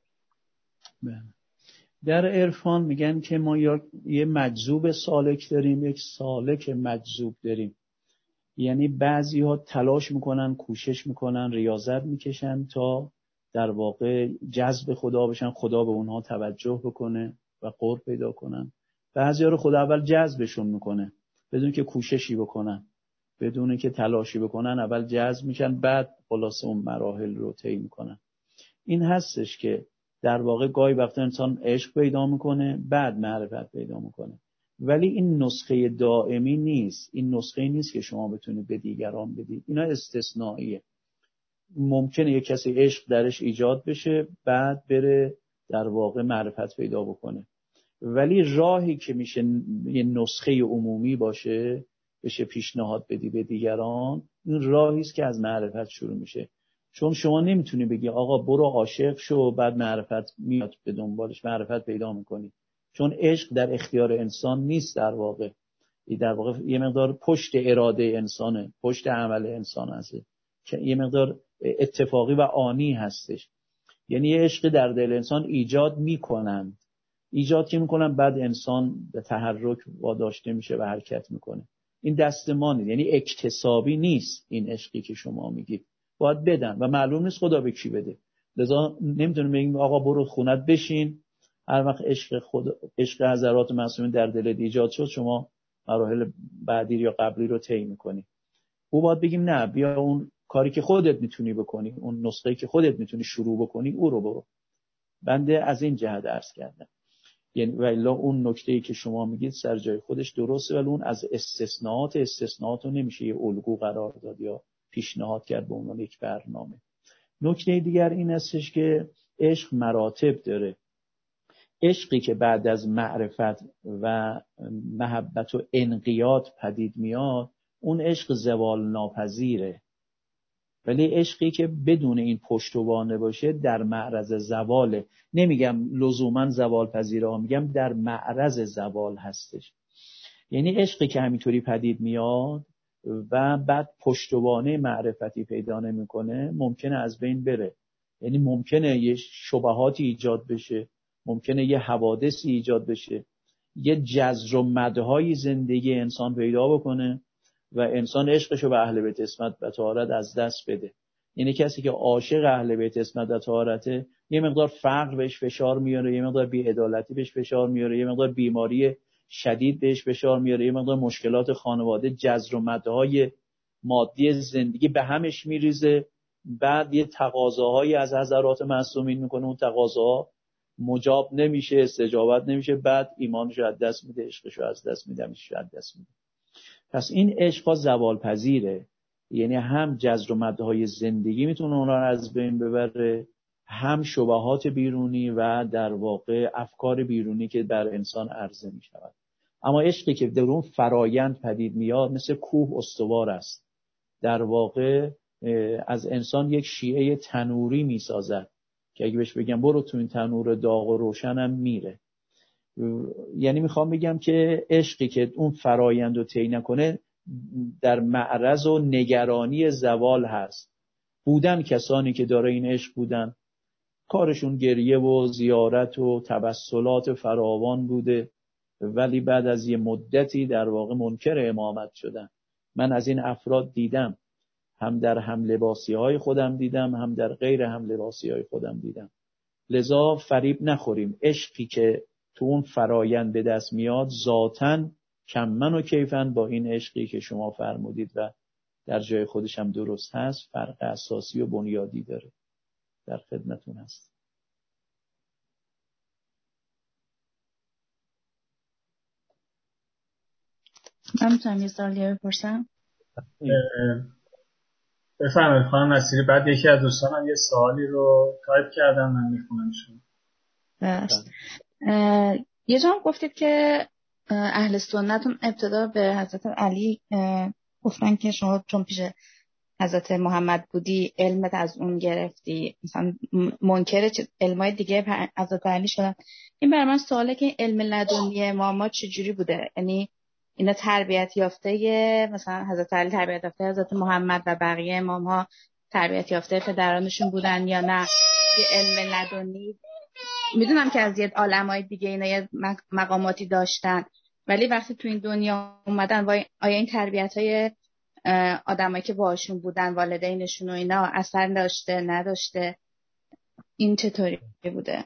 در عرفان میگن که ما یه مجذوب سالک داریم، یک سالک مجذوب داریم. یعنی بعضی ها تلاش میکنن، کوشش میکنن، ریاضت میکشن تا در واقع جذب خدا بشن، خدا به اونها توجه بکنه و قرب پیدا کنن. بعضی ها رو خدا اول جذبشون میکنه بدون که کوششی بکنن، بدون که تلاشی بکنن، اول جذب میشن، بعد خلاصه اون مراحل رو طی میکنن. این هستش که در واقع گاهی وقتا انسان عشق پیدا میکنه بعد معرفت پیدا میکنه، ولی این نسخه دائمی نیست. این نسخه نیست که شما بتونید به دیگران بدید. اینا استثنائیه. ممکنه یک کسی عشق درش ایجاد بشه بعد بره در واقع معرفت پیدا بکنه، ولی راهی که میشه یه نسخه عمومی باشه، بشه پیشنهاد بدی به دیگران، این راهی است که از معرفت شروع میشه. چون شما نمیتونی بگی آقا برو عاشق شو بعد معرفت میاد به دنبالش، معرفت پیدا میکنی. چون عشق در اختیار انسان نیست، در واقع یه مقدار پشت اراده انسانه، پشت عمل انسان هست، که یه مقدار اتفاقی و آنی هستش. یعنی یه عشق در دل انسان ایجاد که میکنن بعد انسان به تحرک واداشته میشه و حرکت میکنه. این دست ما نیست، یعنی اکتسابی نیست. این عشقی که شما میگید باید بدن و معلوم نیست خدا به کی بده. لذا نمیتونیم بگیم آقا برو خونت بشین، هر وقت عشق حضرات معصومین در دلت ایجاد شد شما مراحل بعدی یا قبلی رو طی میکنی. او باید بگیم نه، بیا اون کاری که خودت میتونی بکنی، اون نسخه‌ای که خودت میتونی شروع بکنی او رو برو. بنده از این جهت عرض کردم. یعنی والا اون نکته‌ای که شما میگید سر جای خودش درسته، ولی اون از استثناءات رو نمیشه یه الگو قرار داد یا پیشنهاد کرد به عنوان یک برنامه. نکته دیگر این استش که عشق مراتب داره. عشقی که بعد از معرفت و محبت و انقیاد پدید میاد، اون عشق زوال ناپذیره. ولی عشقی که بدون این پشتوانه باشه در معرض زواله. نمیگم لزوما زوال پذیره، میگم در معرض زوال هستش. یعنی عشقی که همینطوری پدید میاد و بعد پشتوانه معرفتی پیدا نمیکنه ممکنه از بین بره. یعنی ممکنه یه شبهاتی ایجاد بشه، ممکنه یه حوادثی ایجاد بشه، یه جزر و مدهای زندگی انسان پیدا بکنه و انسان عشقشو به اهل بیت عصمت و طهارت از دست بده. یعنی کسی که عاشق اهل بیت عصمت و طهارته، یه مقدار فقر بهش فشار میاره، یه مقدار بی‌عدالتی بهش فشار میاره، یه مقدار بیماری شدید بهش فشار میاره، یه مقدار مشکلات خانواده، جزر و مدهای مادی زندگی به همش میریزه. بعد یه تقاضاهایی از حضرات معصومین میکنه، اون تقاضاها مجاب نمیشه، استجابت نمیشه، بعد ایمانش رو از دست میده، عشقش رو از دست میده، همیشه از دست میده. پس این عشق زوال پذیره، یعنی هم جزر و مدهای زندگی میتونه اون رو از بین ببره، هم شبهات بیرونی و در واقع افکار بیرونی که بر انسان عرضه میشود. اما عشقی که در اون فرایند پدید میاد مثل کوه استوار است، در واقع از انسان یک شیعه تنوری میسازد که اگه بهش بگم برو تو این تنور داغ و روشنم میره. یعنی میخوام بگم که عشقی که اون فرایند رو طی نکنه در معرض و نگرانی زوال هست. بودن کسانی که داره این عشق بودن، کارشون گریه و زیارت و تبسلات فراوان بوده، ولی بعد از یه مدتی در واقع منکر امامت شدن. من از این افراد دیدم، هم در هم لباسی های خودم دیدم، هم در غیر هم لباسی های خودم دیدم. لذا فریب نخوریم. عشقی که تو اون فرایند به دست میاد ذاتاً کمن و کیفن با این عشقی که شما فرمودید و در جای خودش هم درست هست فرق اساسی و بنیادی داره. در خدمتون هست. من میتونم یه سوالی بپرسم؟ بفرمایید خانم نصیری. بعد یکی از دوستانم یه سوالی رو تایپ کردم، من میخونم شما. یه جا گفتید که اهل سنتون ابتدا به حضرت علی گفتن که شما چون پیش حضرت محمد بودی علمت از اون گرفتی، مثلا منکر علمای دیگه حضرت علی شدن. این برای من سواله که علم لدنی امامات چجوری بوده؟ یعنی اینا تربیت یافته مثلا حضرت علی تربیت یافته حضرت محمد و بقیه امام ها تربیت یافته پدرانشون بودن یا نه؟ یه علم لدنی میدونم که از یه عالمای دیگه اینا یه مقاماتی داشتن، ولی وقتی تو این دنیا اومدن آیا این تربیت‌های آدمایی که باهاشون بودن والدینشون و اینا اثر داشته نداشته؟ این چطوری بوده؟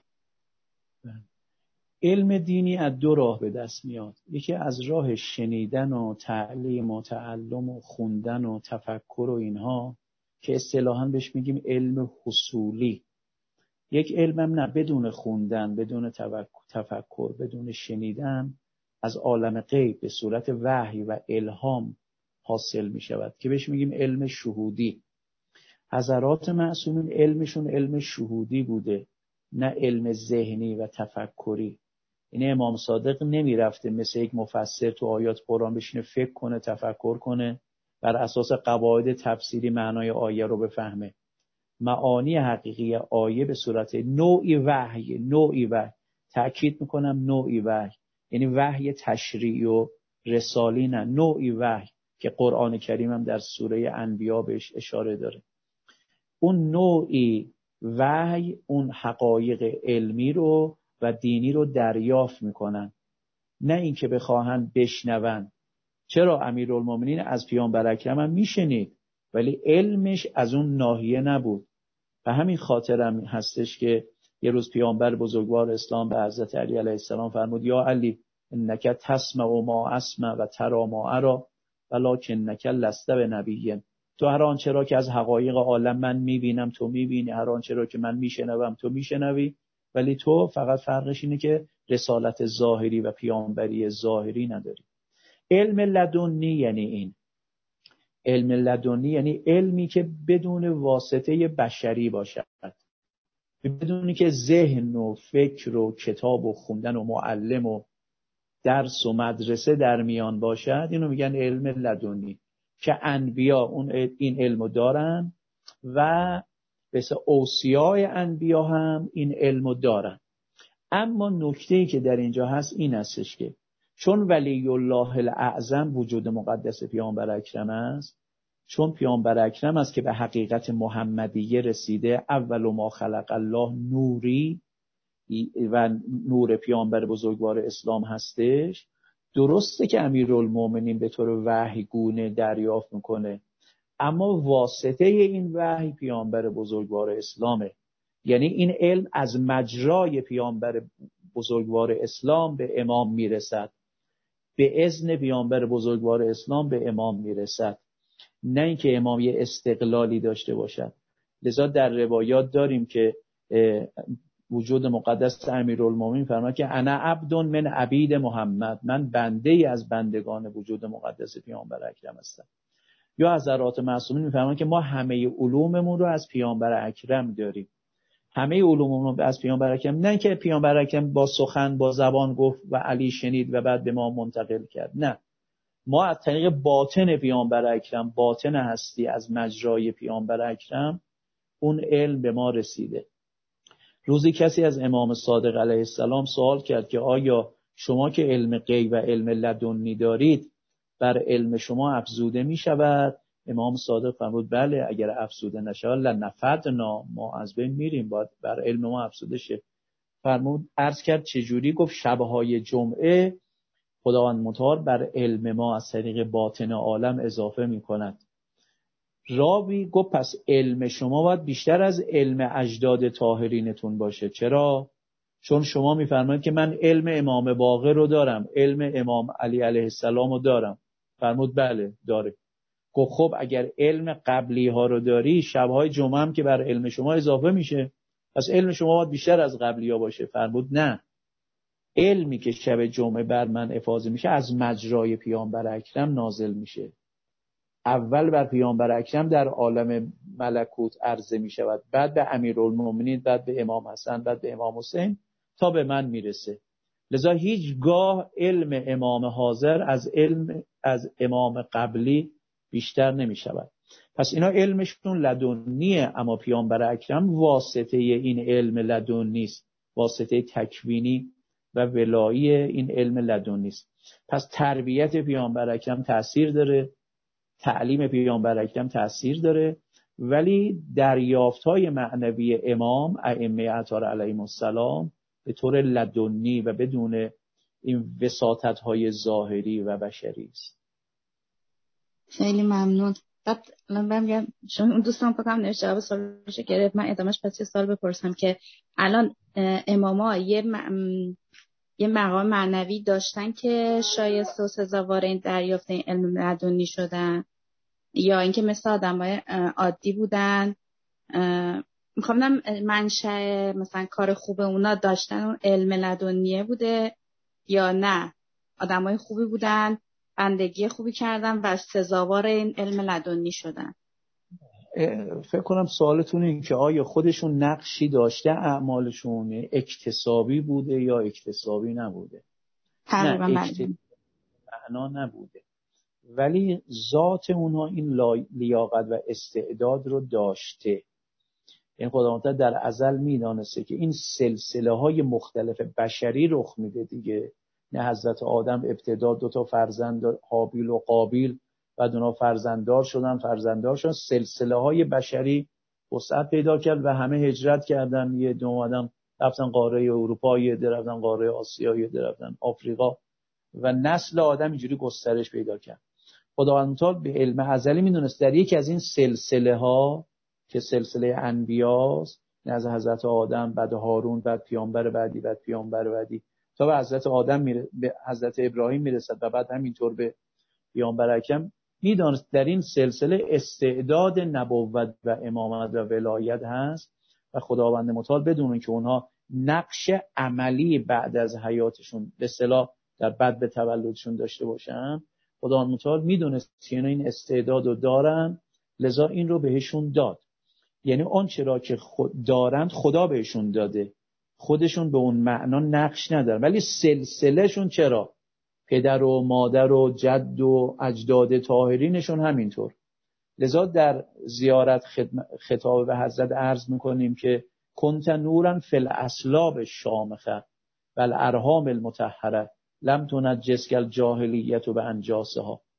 علم دینی از دو راه به دست میاد. یکی از راه شنیدن و تعلیم و تعلم و خوندن و تفکر و اینها که اصطلاحاً بهش میگیم علم حصولی. یک علمم نه بدون خوندن، بدون تفکر، بدون شنیدن از عالم غیب به صورت وحی و الهام حاصل می شود که بهش میگیم علم شهودی. حضرات معصومین علمشون علم شهودی بوده، نه علم ذهنی و تفکری. این امام صادق نمی رفته مثل یک مفسر تو آیات قرآن بشینه فکر کنه، تفکر کنه، بر اساس قواعد تفسیری معنای آیه رو بفهمه. معانی حقیقی آیه به صورت نوعی وحی، تأکید میکنم نوعی وحی، یعنی وحی تشریعی و رسالی نه، نوعی وحی که قرآن کریم هم در سوره انبیا بهش اشاره داره. اون نوعی وحی اون حقایق علمی رو و دینی رو دریافت میکنن، نه اینکه بخواهن بشنون. چرا امیرالمومنین از پیامبر اکرم هم میشنید ولی علمش از اون ناحیه نبود. و همین خاطرم هستش که یه روز پیامبر بزرگوار اسلام به حضرت علی علیه السلام فرمود یا علی انک تسمع ما اسمع و ترى ما ارى ولکنک لست بنبی. تو هر آنچه را که از حقایق عالم من میبینم تو میبینی، هر آنچه را که من میشنوم تو میشنوی، ولی تو فقط فرقش اینه که رسالت ظاهری و پیامبری ظاهری نداری. علم لدنی یعنی این. علم لدنی یعنی علمی که بدون واسطه بشری باشد، بدونی که ذهن و فکر و کتاب و خوندن و معلم و درس و مدرسه در میان باشد. اینو میگن علم لدنی که انبیا این علمو دارن و مثل اوصیای انبیا هم این علمو دارن. اما نکته‌ای که در اینجا هست این هستش که چون ولی الله الاعظم وجود مقدس پیامبر اکرم است، چون پیامبر اکرم است که به حقیقت محمدیه رسیده. اول ما خلق الله نوری و نور پیامبر بزرگوار اسلام هستش. درسته که امیرالمومنین به طور وحی گونه دریافت میکنه، اما واسطه این وحی پیامبر بزرگوار اسلامه. یعنی این علم از مجرای پیامبر بزرگوار اسلام به امام میرسد، به اذن پیامبر بزرگوار اسلام به امام میرسد، نه اینکه امام یه استقلالی داشته باشد. لذا در روایات داریم که وجود مقدس امیرالمومنین فرماید که انا عبد من عبید محمد، من بنده ای از بندگان وجود مقدس پیامبر اکرم هستم. یا حضرات معصومین میفرمایند که ما همه علوممون رو از پیامبر اکرم داریم، همه علوممون رو از پیامبر اکرم، نه که پیامبر اکرم با سخن با زبان گفت و علی شنید و بعد به ما منتقل کرد، نه، ما از طریق باطن پیامبر اکرم، باطن هستی از مجرای پیامبر اکرم اون علم به ما رسیده. روزی کسی از امام صادق علیه السلام سوال کرد که آیا شما که علم غیب و علم لدنی دارید بر علم شما افزوده می شود؟ امام صادق فرمود بله، اگر افزوده نشود لنفدنا، ما از بین میریم، باید بر علم ما افزوده شه. فرمود عرض کرد چجوری؟ گفت شبهای جمعه خداوند متعال بر علم ما از طریق باطن عالم اضافه می کند. راوی گفت پس علم شما باید بیشتر از علم اجداد طاهرینتون باشه. چرا؟ چون شما میفرمایید که من علم امام باقر رو دارم، علم امام علی علیه السلام رو دارم. فرمود بله داره. گفت خب اگر علم قبلی ها رو داری، شبهای جمعه هم که بر علم شما اضافه میشه، پس علم شما باید بیشتر از قبلی ها باشه. فرمود نه، علمی که شب جمعه بر من افاضه میشه از مجرای پیامبر اکرم نازل میشه. اول بر پیامبر اکرم در عالم ملکوت عرضه می شود، بعد به امیرالمومنین، بعد به امام حسن، بعد به امام حسین، تا به من میرسه. لذا هیچگاه علم امام حاضر از امام قبلی بیشتر نمی شود. پس اینا علمشون لدنیه، اما پیامبر اکرم واسطه این علم لدنی است، واسطه تکوینی و ولایی این علم لدنی است. پس تربیت پیامبر اکرم تأثیر داره، تعلیم پیامبر اکرم تأثیر داره، ولی دریافت‌های معنوی امام ائمه اطهار علیهم السلام به طور لدنی و بدون این وساطت‌های ظاهری و بشری است. خیلی ممنون. بعد الان برمیگردم، شما اون دوستان فکر کنم جواب سوالش گرفت، من ادامهش پس یه سوال بپرسم که الان اماما یه مقام معنوی داشتن که شایسته و سزاوار این دریافت این علم لدنی شدن، یا اینکه مثل آدمای عادی بودن؟ میخوام ببینم منشأ مثلا کار خوب اونا داشتن اون علم لدنیه بوده یا نه آدمای خوبی بودن، بندگی خوبی کردن و سزاوار این علم لدنی شدن. فکر کنم سوالتون این که آیا خودشون نقشی داشته، اعمالشون اکتسابی بوده یا اکتسابی نبوده؟ تقریبا نه، معنا نبوده، ولی ذات اونها این لیاقت و استعداد رو داشته. این خداوند در ازل میدانسته که این سلسله های مختلف بشری رخ میده دیگه. نه حضرت آدم ابتدا 2 فرزند هابیل و قابیل، بعد اونا فرزنددار شدن، سلسله های بشری وسعت پیدا کرد و همه هجرت کردن. یه دو آدم رفتن قاره اروپا، یه ده رفتن قاره آسیا، یه ده رفتن آفریقا و نسل آدم اینجوری گسترش پیدا کرد. خداوند به علم ازلی میدونست در یکی از این سلسله ها که سلسله انبیاست، از حضرت آدم، بعد هارون، بعد پیامبر بعدی، بعد پیامبر بعدی، تا به حضرت آدم به حضرت ابراهیم میرسد و بعد همینطور به پیامبر اکرم، میدونست در این سلسله استعداد نبوت و امامت و ولایت هست و خداوند متعال بدون که اونها نقش عملی بعد از حیاتشون به اصطلاح در بعد به تولدشون داشته باشن، خداوند متعال میدونست که این استعداد رو دارن، لذا این رو بهشون داد. یعنی آن چرا که دارند خدا بهشون داده، خودشون به اون معنا نقش ندارن، ولی سلسلهشون چرا؟ پدر و مادر و جد و اجداد طاهرینشون همینطور. لذا در زیارت خطاب به حضرت عرض میکنیم که کنت نورا فی الاسلاب الشامخه و الارحام المطهره لم تنجسک الجاهلیت به انجاسها.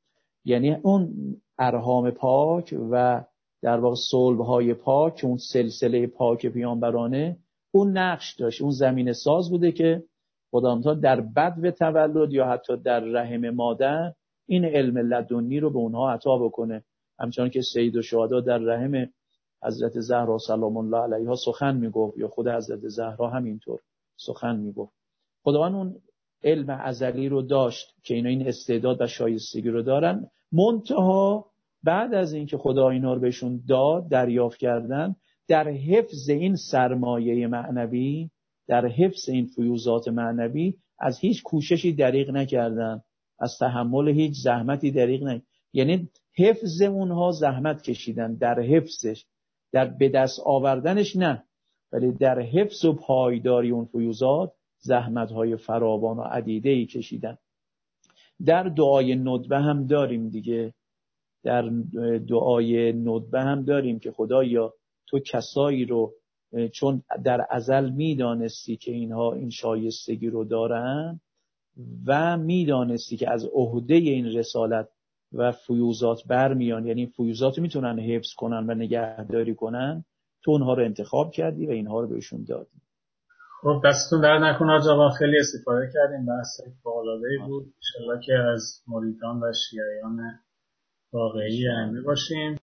یعنی اون ارحام پاک و در واقع صلب‌های پاک، اون سلسله پاک پیامبرانه، اون نقش داشت، اون زمین ساز بوده که خداوند در بدو تولد یا حتی در رحم مادر این علم لدنی رو به اونها عطا بکنه. همچنان که سید الشهدا در رحم حضرت زهرا سلام الله علیها سخن میگفت، یا خود حضرت زهرا همینطور سخن میگفت. خداوند اون علم ازلی رو داشت که اینا این استعداد و شایستگی رو دارن، منتها بعد از اینکه خدا اینا رو بهشون داد، دریافت کردن، در حفظ این سرمایه معنوی، در حفظ این فیوزات معنوی از هیچ کوششی دریغ نکردن، از تحمل هیچ زحمتی دریغ نکردن. یعنی حفظ اونها زحمت کشیدن، در حفظش، در به دست آوردنش نه، ولی در حفظ و پایداری اون فیوزات زحمت‌های فراوان و عدیده‌ای کشیدن. در دعای ندبه هم داریم دیگه، در دعای ندبه هم داریم که خدایا تو کسایی رو چون در ازل میدانستی که اینها این شایستگی رو دارن و میدانستی که از عهده این رسالت و فیوزات برمیان، یعنی فیوزات میتونن حفظ کنن و نگهداری کنن، تو اونها رو انتخاب کردی و اینها رو بهشون دادی. خب دستتون در نکنه آقا، خیلی استفاده کردیم، بحث فوق‌العاده‌ای بود. انشالله که از مریدان و شیعیان واقعی ائمه باشیم.